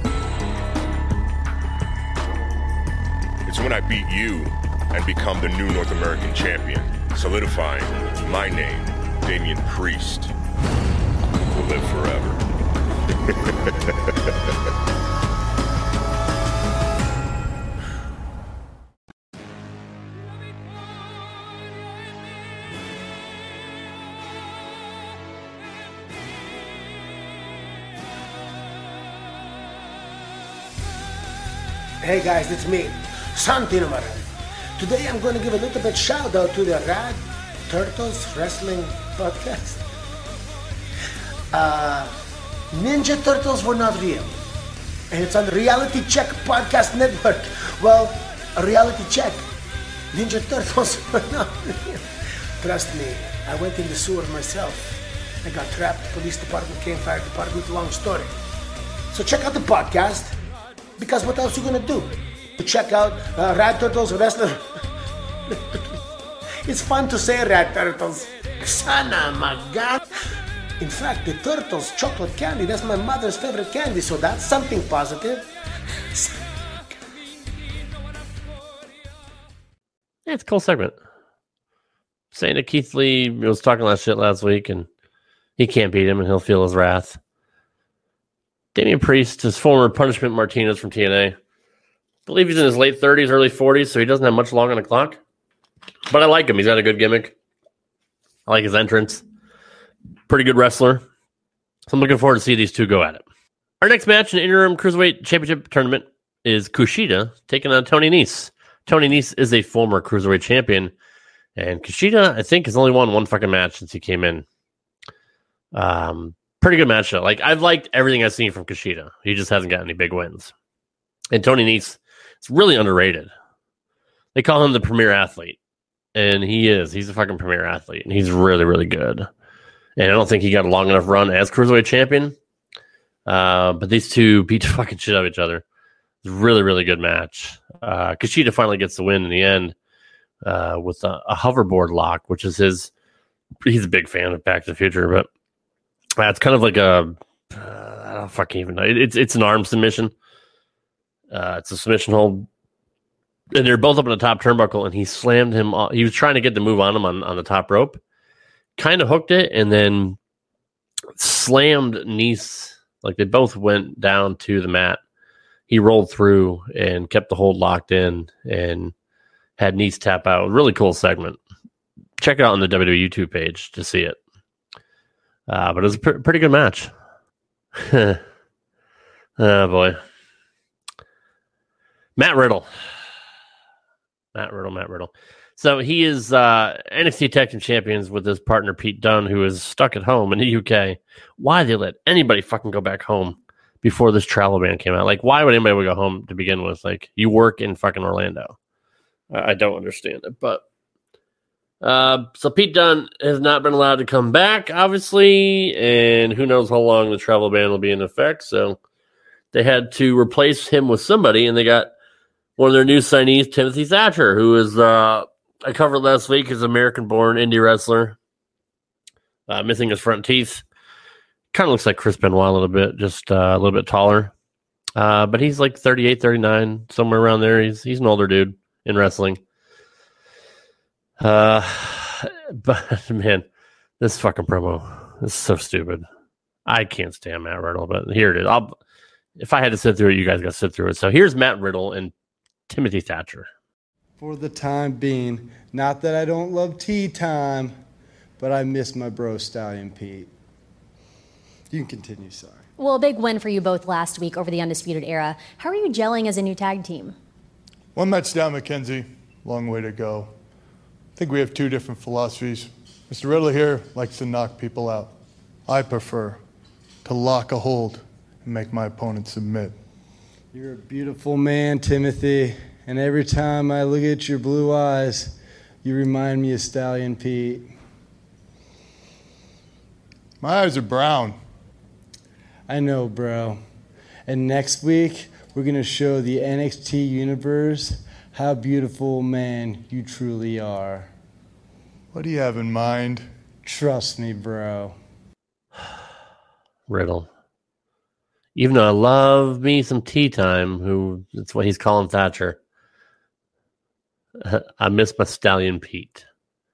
It's when I beat you and become the new North American champion, solidifying my name, Damian Priest, will live forever. Hey guys, it's me, Santino Marelli. Today I'm going to give a little bit shout out to the Rad Turtles Wrestling Podcast. Uh, Ninja Turtles were not real. And it's on the Reality Check Podcast Network. Well, a reality check. Ninja Turtles were not real. Trust me, I went in the sewer myself. I got trapped, police department came, fire department, long story. So check out the podcast. Because what else are you gonna do? To check out uh, Rad Turtles Wrestler. It's fun to say Rad Turtles. Sana, my God. In fact, the Turtles chocolate candy, that's my mother's favorite candy, so that's something positive. Yeah, it's a cool segment. Saying that Keith Lee was talking last shit last week and he can't beat him and he'll feel his wrath. Damian Priest is former Punishment Martinez from T N A. I believe he's in his late thirties, early forties, so he doesn't have much long on the clock. But I like him. He's got a good gimmick. I like his entrance. Pretty good wrestler. So I'm looking forward to see these two go at it. Our next match in the interim Cruiserweight Championship tournament is Kushida taking on Tony Nese. Tony Nese is a former Cruiserweight champion, and Kushida, I think, has only won one fucking match since he came in. Um, pretty good match, though. Like, I've liked everything I've seen from Kushida. He just hasn't got any big wins. And Tony Nese is really underrated. They call him the premier athlete, and he is. He's a fucking premier athlete, and he's really, really good. And I don't think he got a long enough run as Cruiserweight champion. Uh, but these two beat the fucking shit out of each other. It's a really, really good match. Uh, Kushida finally gets the win in the end uh, with a, a hoverboard lock, which is his. He's a big fan of Back to the Future, but uh, it's kind of like a. Uh, I don't fucking even know. It, it's it's an arm submission. Uh, it's a submission hold, and they're both up on the top turnbuckle, and he slammed him. Off. He was trying to get the move on him on, on the top rope, kind of hooked it, and then slammed Nese. Like, they both went down to the mat. He rolled through and kept the hold locked in and had Nese tap out. Really cool segment. Check it out on the W W E YouTube page to see it. Uh, but it was a pr- pretty good match. Oh, boy. Matt Riddle. Matt Riddle, Matt Riddle. So he is uh, N X T Tag Team Champions with his partner Pete Dunne, who is stuck at home in the U K. Why they let anybody fucking go back home before this travel ban came out? Like, why would anybody go home to begin with? Like, you work in fucking Orlando. I don't understand it. But uh, so Pete Dunne has not been allowed to come back, obviously, and who knows how long the travel ban will be in effect. So they had to replace him with somebody, and they got one of their new signees, Timothy Thatcher, who is. Uh, I covered last week as American-born indie wrestler, uh, missing his front teeth. Kind of looks like Chris Benoit a little bit, just uh, a little bit taller. Uh, but he's like thirty-eight, thirty-nine, somewhere around there. He's he's an older dude in wrestling. Uh, but, man, this fucking promo is so stupid. I can't stand Matt Riddle, but here it is. I'll, if I had to sit through it, you guys got to sit through it. So here's Matt Riddle and Timothy Thatcher. For the time being, not that I don't love tea time, but I miss my bro Stallion Pete. You can continue, sorry. Well, a big win for you both last week over the Undisputed Era. How are you gelling as a new tag team? One match down, Mackenzie. Long way to go. I think we have two different philosophies. Mister Riddle here likes to knock people out. I prefer to lock a hold and make my opponent submit. You're a beautiful man, Timothy. And every time I look at your blue eyes, you remind me of Stallion Pete. My eyes are brown. I know, bro. And next week, we're going to show the N X T universe how beautiful man you truly are. What do you have in mind? Trust me, bro. Riddle. Even though I love me some tea time, who that's what he's calling Thatcher. I miss my Stallion Pete.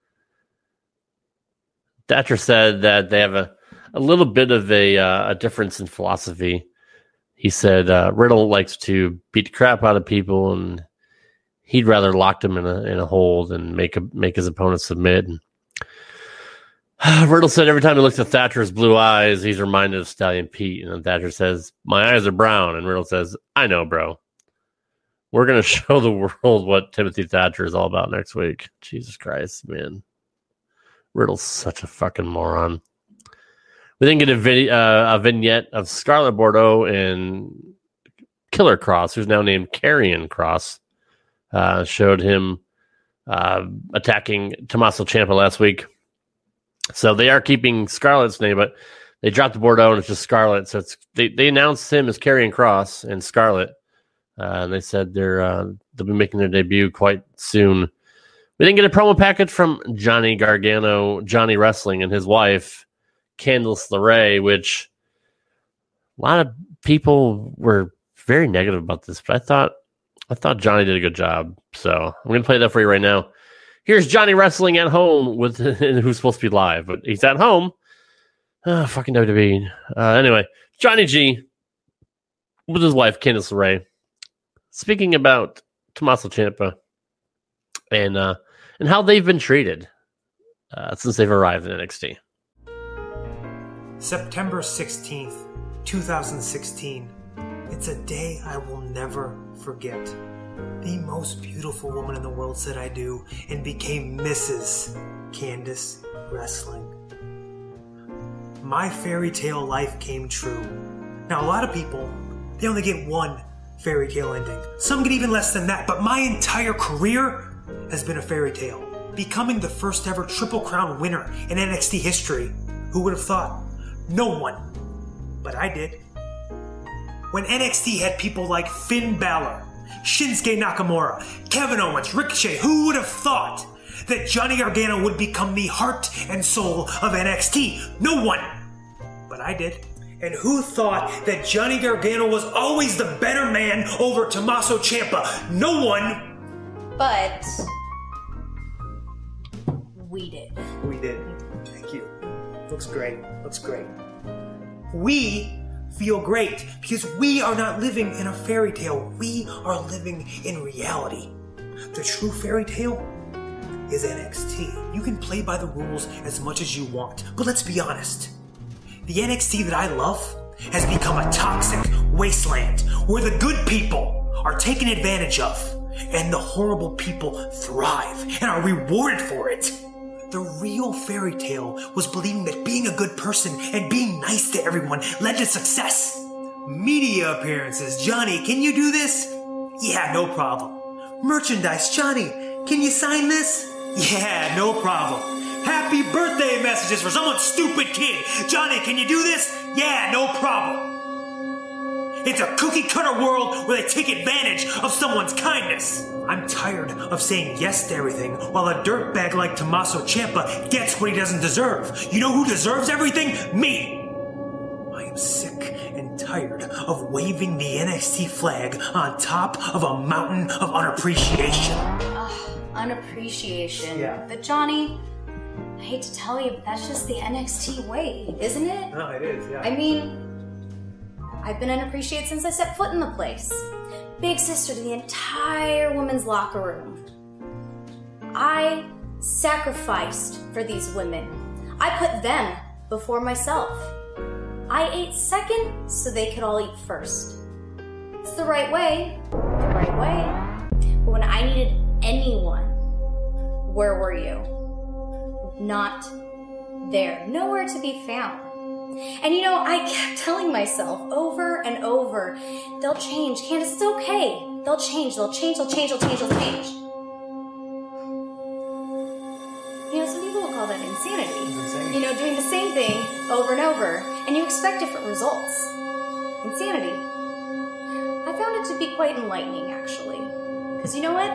Thatcher said that they have a, a little bit of a, uh, a difference in philosophy. He said uh, Riddle likes to beat the crap out of people, and he'd rather lock them in a in a hold and make a, make his opponent submit. And uh, Riddle said every time he looks at Thatcher's blue eyes, he's reminded of Stallion Pete. And then Thatcher says, "My eyes are brown," and Riddle says, "I know, bro. We're going to show the world what Timothy Thatcher is all about next week." Jesus Christ, man. Riddle's such a fucking moron. We then get a, vid- uh, a vignette of Scarlett Bordeaux and Killer Cross, who's now named Karrion Kross. Uh, showed him uh, attacking Tommaso Ciampa last week. So they are keeping Scarlett's name, but they dropped the Bordeaux and it's just Scarlett. So it's, they, they announced him as Karrion Kross and Scarlett. Uh, and they said they're uh, they'll be making their debut quite soon. We didn't get a promo package from Johnny Gargano, Johnny Wrestling, and his wife, Candice LeRae, which a lot of people were very negative about this, but I thought I thought Johnny did a good job. So I'm going to play that for you right now. Here's Johnny Wrestling at home with who's supposed to be live, but he's at home. Oh, fucking W W E. Uh, anyway, Johnny G with his wife, Candice LeRae, speaking about Tommaso Ciampa and uh, and how they've been treated uh, since they've arrived in N X T. September sixteenth, twenty sixteen. It's a day I will never forget. The most beautiful woman in the world said I do and became Missus Candice Wrestling. My fairy tale life came true. Now, a lot of people, they only get one fairy tale ending. Some get even less than that, but my entire career has been a fairy tale. Becoming the first ever Triple Crown winner in N X T history. Who would have thought? No one. But I did. When N X T had people like Finn Balor, Shinsuke Nakamura, Kevin Owens, Ricochet, who would have thought that Johnny Gargano would become the heart and soul of N X T? No one. But I did. And who thought that Johnny Gargano was always the better man over Tommaso Ciampa? No one. But we did. We did. Thank you. Looks great. Looks great. We feel great because we are not living in a fairy tale. We are living in reality. The true fairy tale is N X T. You can play by the rules as much as you want, but let's be honest. The N X T that I love has become a toxic wasteland where the good people are taken advantage of and the horrible people thrive and are rewarded for it. The real fairy tale was believing that being a good person and being nice to everyone led to success. Media appearances. Johnny, can you do this? Yeah, no problem. Merchandise. Johnny, can you sign this? Yeah, no problem. Happy birthday messages for someone's stupid kid. Johnny, can you do this? Yeah, no problem. It's a cookie cutter world where they take advantage of someone's kindness. I'm tired of saying yes to everything while a dirtbag like Tommaso Ciampa gets what he doesn't deserve. You know who deserves everything? Me. I am sick and tired of waving the N X T flag on top of a mountain of unappreciation. Ugh, unappreciation. Yeah. But Johnny, I hate to tell you, but that's just the N X T way, isn't it? No, it is, yeah. I mean, I've been unappreciated since I set foot in the place. Big sister to the entire women's locker room. I sacrificed for these women. I put them before myself. I ate second so they could all eat first. It's the right way, the right way. But when I needed anyone, where were you? Not there, nowhere to be found. And you know, I kept telling myself over and over, they'll change. Candice, it's okay. They'll change, they'll change, they'll change, they'll change, they'll change. You know, some people will call that insanity. You know, doing the same thing over and over, and you expect different results. Insanity. I found it to be quite enlightening, actually. Because you know what?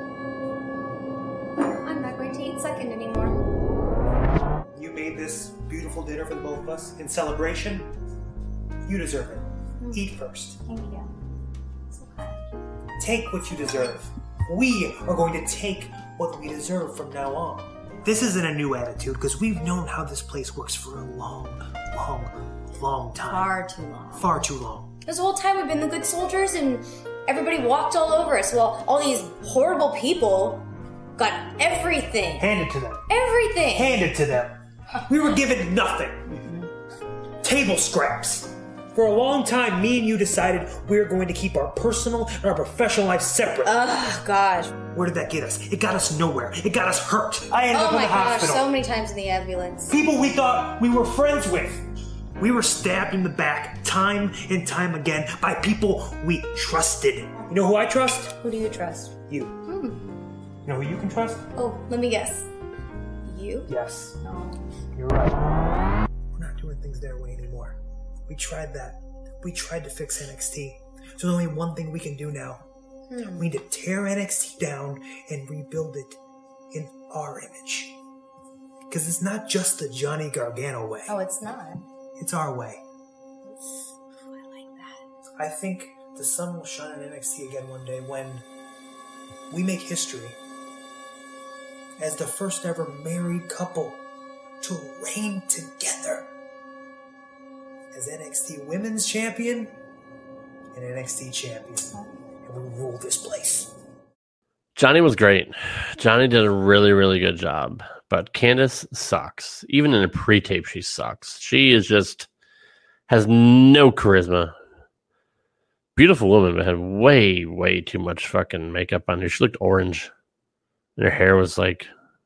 I'm not going to eat second anymore. You made this beautiful dinner for the both of us in celebration. You deserve it. Mm. Eat first. Thank you. It's okay. Take what you deserve. We are going to take what we deserve from now on. This isn't a new attitude because we've known how this place works for a long, long, long time. Far too long. Far too long. This whole time we've been the good soldiers and everybody walked all over us while all these horrible people got everything. Hand it to them. Everything. Hand it to them. We were given nothing. Table scraps. For a long time, me and you decided we were going to keep our personal and our professional lives separate. Ugh, gosh. Where did that get us? It got us nowhere. It got us hurt. I ended oh up in my the gosh, hospital. So many times in the ambulance. People we thought we were friends with. We were stabbed in the back time and time again by people we trusted. You know who I trust? Who do you trust? You. Hmm. You know who you can trust? Oh, let me guess. You? Yes. No. You're right. We're not doing things their way anymore. We tried that. We tried to fix N X T. So there's only one thing we can do now. Hmm. We need to tear N X T down and rebuild it in our image. Because it's not just the Johnny Gargano way. Oh, it's not. It's our way. I like that. I think the sun will shine on N X T again one day when we make history as the first ever married couple to reign together as N X T Women's Champion and N X T champion. And we rule this place. Johnny was great. Johnny did a really, really good job. But Candice sucks. Even in a pre-tape, she sucks. She is just has no charisma. Beautiful woman, but had way, way too much fucking makeup on her. She looked orange. And her hair was like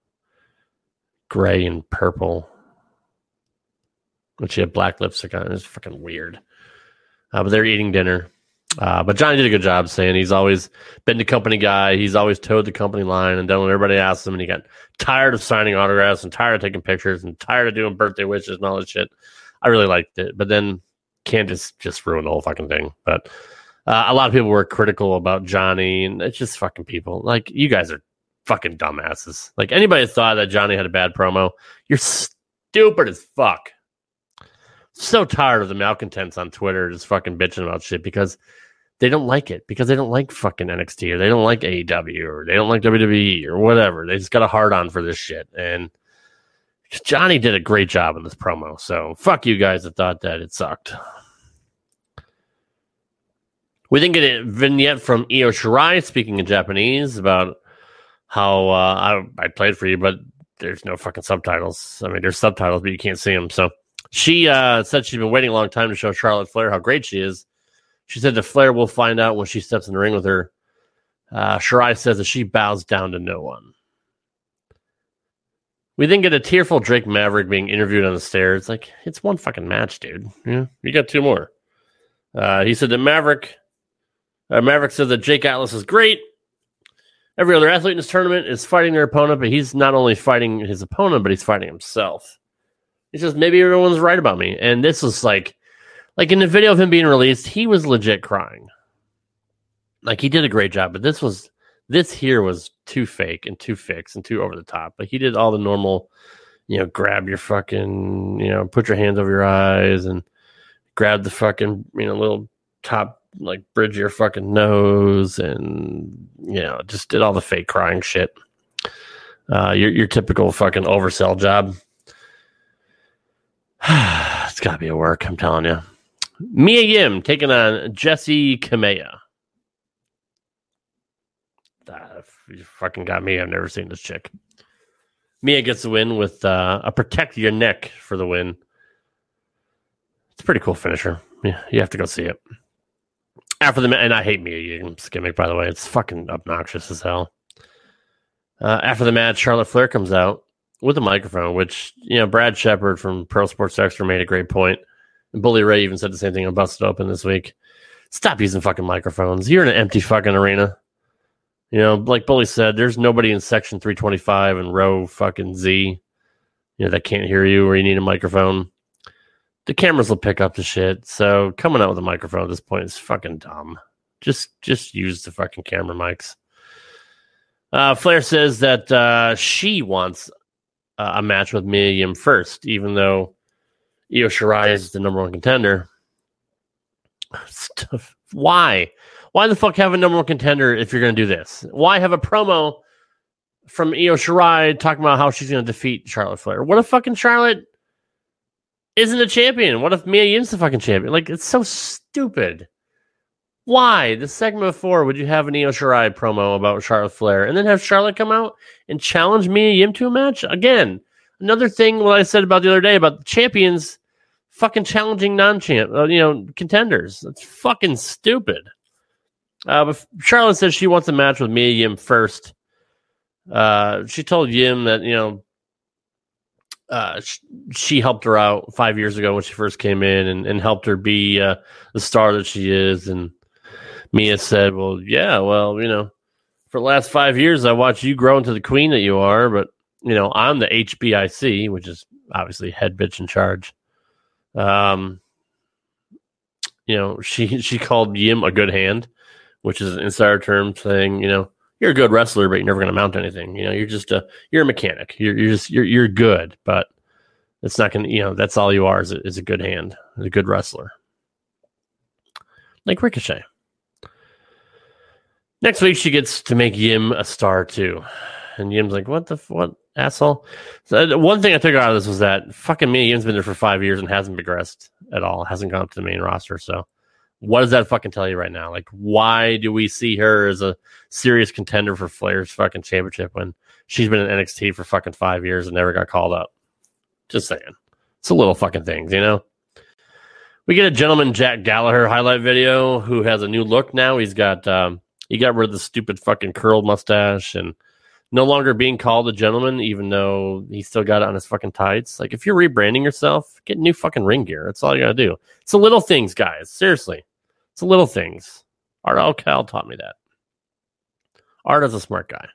gray and purple. And she had black lipstick on. It was fucking weird. Uh, but they're eating dinner. Uh, but Johnny did a good job saying he's always been the company guy. He's always towed the company line and done what everybody asks him. And he got tired of signing autographs and tired of taking pictures and tired of doing birthday wishes and all that shit. I really liked it. But then Candice just ruined the whole fucking thing. But uh, a lot of people were critical about Johnny. And it's just fucking people. Like, you guys are fucking dumbasses. Like, anybody thought that Johnny had a bad promo, you're stupid as fuck. So tired of the malcontents on Twitter just fucking bitching about shit because they don't like it, because they don't like fucking N X T or they don't like A E W or they don't like W W E or whatever. They just got a hard on for this shit. And Johnny did a great job in this promo. So fuck you guys that thought that it sucked. We then get a vignette from Io Shirai speaking in Japanese about how uh, I, I played for you, but there's no fucking subtitles. I mean, there's subtitles, but you can't see them. So she uh, said she's been waiting a long time to show Charlotte Flair how great she is. She said that Flair will find out when she steps in the ring with her. Uh, Shirai says that she bows down to no one. We then get a tearful Drake Maverick being interviewed on the stairs. Like, it's one fucking match, dude. Yeah, you got two more. Uh, he said that Maverick, uh, Maverick said that Jake Atlas is great. Every other athlete in this tournament is fighting their opponent, but he's not only fighting his opponent, but he's fighting himself. He says, maybe everyone's right about me. And this was like, like in the video of him being released, he was legit crying. Like, he did a great job, but this was, this here was too fake and too fixed and too over the top. Like, he did all the normal, you know, grab your fucking, you know, put your hands over your eyes and grab the fucking, you know, little top, like, bridge your fucking nose and, you know, just did all the fake crying shit. Uh, your, your typical fucking oversell job. It's gotta be a work, I'm telling you. Mia Yim taking on Jessie Kamea. Uh, you fucking got me. I've never seen this chick. Mia gets the win with uh, a protect your neck for the win. It's a pretty cool finisher. Yeah, you have to go see it. After the and I hate Mia Yim's gimmick, by the way. It's fucking obnoxious as hell. Uh, after the match, Charlotte Flair comes out with a microphone, which, you know, Brad Shepard from Pearl Sports Extra made a great point. And Bully Ray even said the same thing on Busted Open this week. Stop using fucking microphones. You're in an empty fucking arena. You know, like Bully said, there's nobody in section three twenty-five and row fucking Z, you know, that can't hear you or you need a microphone. The cameras will pick up the shit. So coming out with a microphone at this point is fucking dumb. Just, just use the fucking camera mics. Uh, Flair says that uh, she wants uh, a match with Mia Yim first, even though Io Shirai is the number one contender. Stuff. Why? Why the fuck have a number one contender if you're going to do this? Why have a promo from Io Shirai talking about how she's going to defeat Charlotte Flair? What if fucking Charlotte isn't a champion? What if Mia Yim's the fucking champion? Like, it's so stupid. Why? The segment before, would you have an Io Shirai promo about Charlotte Flair and then have Charlotte come out and challenge Mia Yim to a match? Again, another thing what I said about the other day about the champions fucking challenging non-champ, uh, you know, contenders. That's fucking stupid. Uh, but Charlotte says she wants a match with Mia Yim first. Uh, she told Yim that, you know, uh, sh- she helped her out five years ago when she first came in and, and helped her be uh, the star that she is. And Mia said, well, yeah, well, you know, for the last five years, I watched you grow into the queen that you are. But, you know, I'm the H B I C, which is obviously head bitch in charge. Um, you know, she she called Yim a good hand, which is an insider term saying, you know, you're a good wrestler, but you're never going to mount anything. You know, you're just a you're a mechanic. You're you're just you're you're good, but it's not going to, you know, that's all you are is a, is a good hand, a good wrestler, like Ricochet. Next week, she gets to make Yim a star too, and Yim's like, "What the f- what asshole?" So one thing I took out of this was that fucking Mia Yim's been there for five years and hasn't progressed at all. Hasn't gone up to the main roster. So What does that fucking tell you right now? Like, why do we see her as a serious contender for Flair's fucking championship when she's been in N X T for fucking five years and never got called up? Just saying. It's a little fucking things, you know? We get a gentleman, Jack Gallagher highlight video, who has a new look now. He's got, um, he got rid of the stupid fucking curled mustache and no longer being called a gentleman, even though he still got it on his fucking tights. Like, if you're rebranding yourself, get new fucking ring gear. That's all you gotta do. It's the little things, guys. Seriously. It's the little things. Art Alcal taught me that. Art is a smart guy.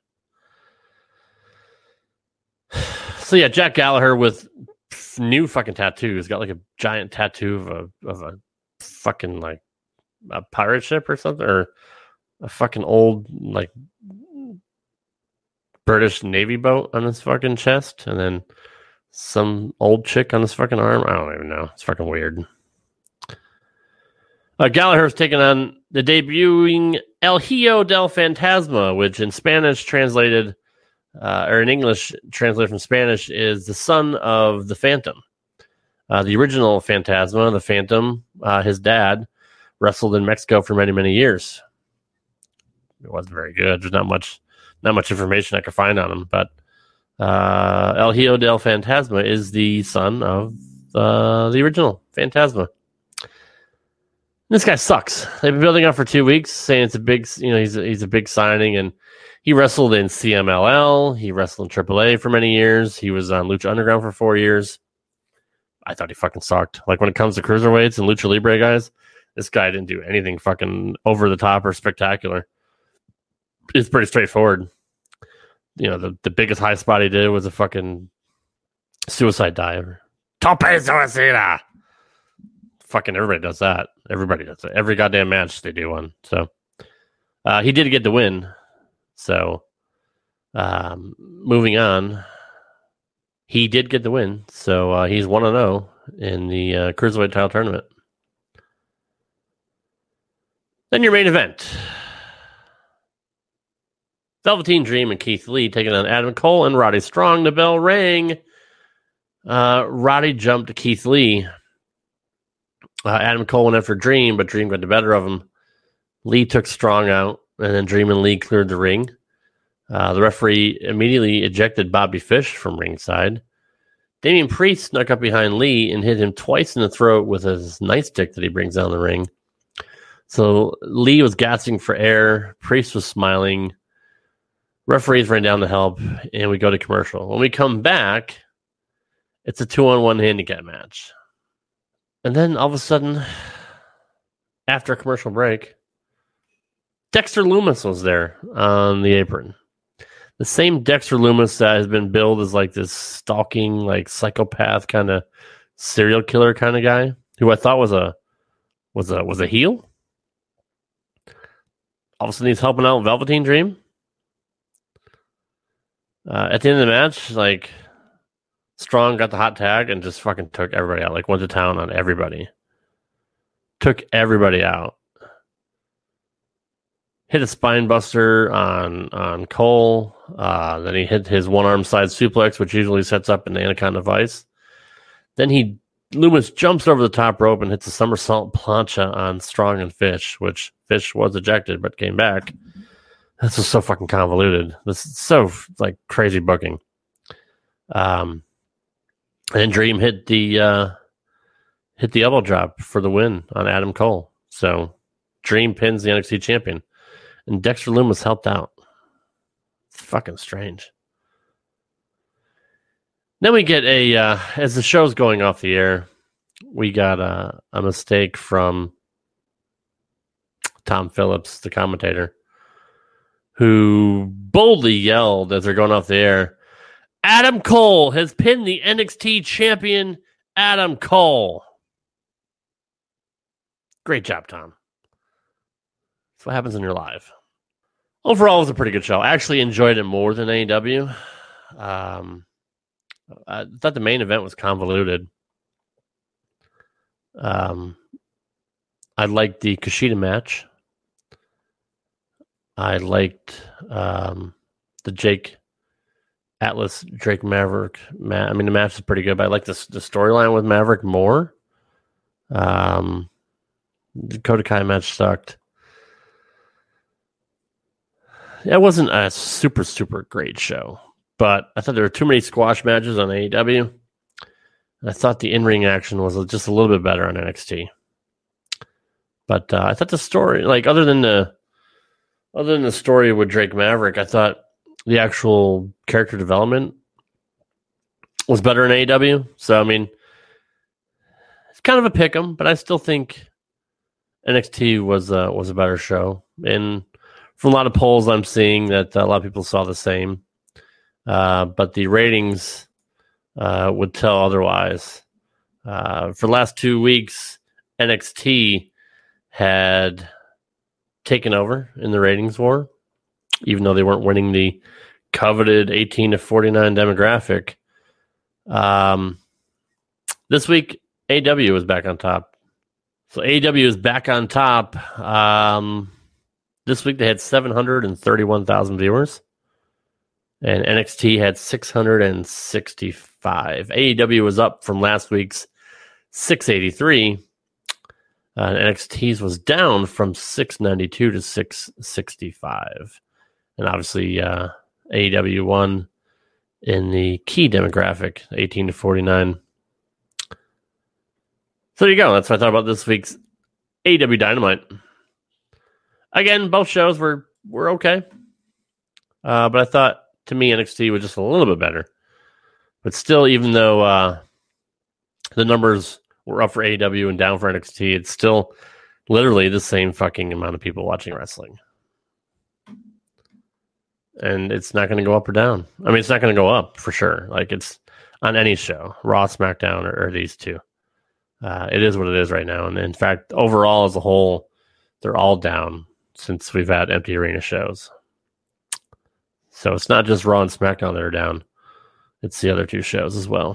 So yeah, Jack Gallagher with new fucking tattoos. Got like a giant tattoo of a of a fucking like a pirate ship or something, or a fucking old like British Navy boat on his fucking chest, and then some old chick on his fucking arm. I don't even know. It's fucking weird. Uh, Gallagher's taking on the debuting El Hijo del Fantasma, which in Spanish translated, uh, or in English translated from Spanish, is the son of the Phantom. Uh, the original Phantasma, the Phantom, uh, his dad, wrestled in Mexico for many, many years. It wasn't very good. There's not much, not much information I could find on him, but uh, El Hijo del Fantasma is the son of uh, the original Phantasma. This guy sucks. They've been building up for two weeks, saying it's a big, you know, he's a, he's a big signing, and he wrestled in C M L L. He wrestled in triple A for many years. He was on Lucha Underground for four years. I thought he fucking sucked. Like, when it comes to cruiserweights and Lucha Libre guys, this guy didn't do anything fucking over the top or spectacular. It's pretty straightforward. You know, the, the biggest high spot he did was a fucking suicide dive. Tope suicida. Fucking everybody does that. Everybody does it. Every goddamn match they do one. So uh, he did get the win. So um, moving on, he did get the win. So uh, he's one and zero in the uh, Cruiserweight title tournament. Then your main event: Velveteen Dream and Keith Lee taking on Adam Cole and Roddy Strong. The bell rang. Uh, Roddy jumped to Keith Lee. Uh, Adam Cole went after Dream, but Dream got the better of him. Lee took Strong out, and then Dream and Lee cleared the ring. Uh, the referee immediately ejected Bobby Fish from ringside. Damian Priest snuck up behind Lee and hit him twice in the throat with his nightstick that he brings down the ring. So Lee was gasping for air. Priest was smiling. Referees ran down to help, and we go to commercial. When we come back, it's a two-on-one handicap match. And then all of a sudden, after a commercial break, Dexter Lumis was there on the apron. The same Dexter Lumis that has been billed as like this stalking, like psychopath kind of serial killer kind of guy, who I thought was a was a was a heel. All of a sudden, he's helping out Velveteen Dream. Uh, at the end of the match, like, Strong got the hot tag and just fucking took everybody out. Like, went to town on everybody. Took everybody out. Hit a spine buster on on Cole. Uh, then he hit his one arm side suplex, which usually sets up an Anaconda Vice. Then he Lumis jumps over the top rope and hits a somersault plancha on Strong and Fish, which Fish was ejected but came back. This was so fucking convoluted. This is so like crazy booking. Um. And Dream hit the uh, hit the elbow drop for the win on Adam Cole. So Dream pins the N X T champion, and Dexter Lumis helped out. It's fucking strange. Then we get a uh, as the show's going off the air, we got a, a mistake from Tom Phillips, the commentator, who boldly yelled as they're going off the air, Adam Cole has pinned the N X T champion, Adam Cole. Great job, Tom. That's what happens in your live. Overall, it was a pretty good show. I actually enjoyed it more than A E W. Um, I thought the main event was convoluted. Um, I liked the Kushida match. I liked um, the Jake Atlas, Drake Maverick. Ma- I mean, the match is pretty good, but I like the, the storyline with Maverick more. Um, Dakota Kai match sucked. It wasn't a super, super great show, but I thought there were too many squash matches on A E W. I thought the in-ring action was just a little bit better on N X T. But uh, I thought the story, like other than the other than the story with Drake Maverick, I thought the actual character development was better in A E W. So I mean, it's kind of a pick'em, but I still think N X T was uh, was a better show. And from a lot of polls I'm seeing that a lot of people saw the same. Uh, but the ratings uh, would tell otherwise. Uh, for the last two weeks, N X T had taken over in the ratings war, even though they weren't winning the coveted eighteen to forty-nine demographic. Um, this week, A E W is back on top. So A E W is back on top. Um, this week they had seven hundred thirty-one thousand viewers, and N X T had six hundred sixty-five. A E W was up from last week's six eighty-three. Uh, and N X T's was down from six ninety-two to six sixty-five. And obviously, uh, A E W won in the key demographic, eighteen to forty-nine. So there you go. That's what I thought about this week's A E W Dynamite. Again, both shows were, were okay. Uh, but I thought, to me, N X T was just a little bit better. But still, even though uh, the numbers were up for A E W and down for N X T, it's still literally the same fucking amount of people watching wrestling. And it's not going to go up or down. I mean, it's not going to go up for sure. Like, it's on any show, Raw, SmackDown, or, or these two. Uh, it is what it is right now. And in fact, overall as a whole, they're all down since we've had empty arena shows. So it's not just Raw and SmackDown that are down. It's the other two shows as well.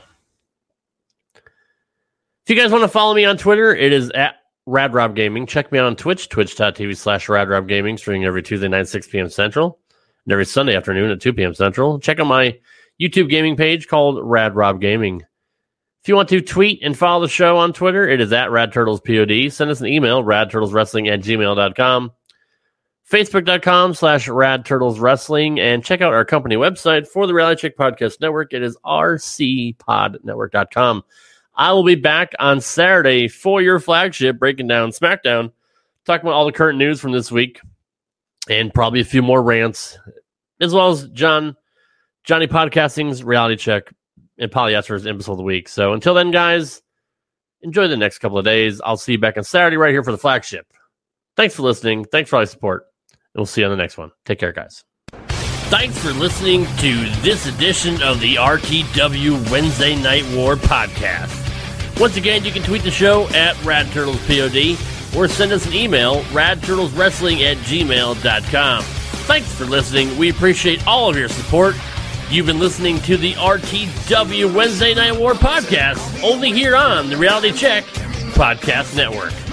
If you guys want to follow me on Twitter, it is at RadRob Gaming. Check me out on Twitch, twitch.tv slash RadRob Gaming, streaming every Tuesday night, six p.m. Central, and every Sunday afternoon at two p.m. Central. Check out my YouTube gaming page called RadRob Gaming. If you want to tweet and follow the show on Twitter, it is at RadTurtlesPod. Send us an email, radturtleswrestling at gmail dot com. Facebook.com slash RadTurtlesWrestling. And check out our company website for the Reality Check Podcast Network. It is r c pod network dot com. I will be back on Saturday for your flagship, breaking down SmackDown, talking about all the current news from this week, and probably a few more rants, as well as John Johnny Podcasting's Reality Check and Polyesters Imbecile of the Week. So until then, guys, enjoy the next couple of days. I'll see you back on Saturday right here for the flagship. Thanks for listening. Thanks for all your support. And we'll see you on the next one. Take care, guys. Thanks for listening to this edition of the R T W Wednesday Night War podcast. Once again, you can tweet the show at RadTurtlesPod or send us an email, radturtleswrestling at gmail dot com. Thanks for listening. We appreciate all of your support. You've been listening to the R T W Wednesday Night War podcast, only here on the Reality Check Podcast Network.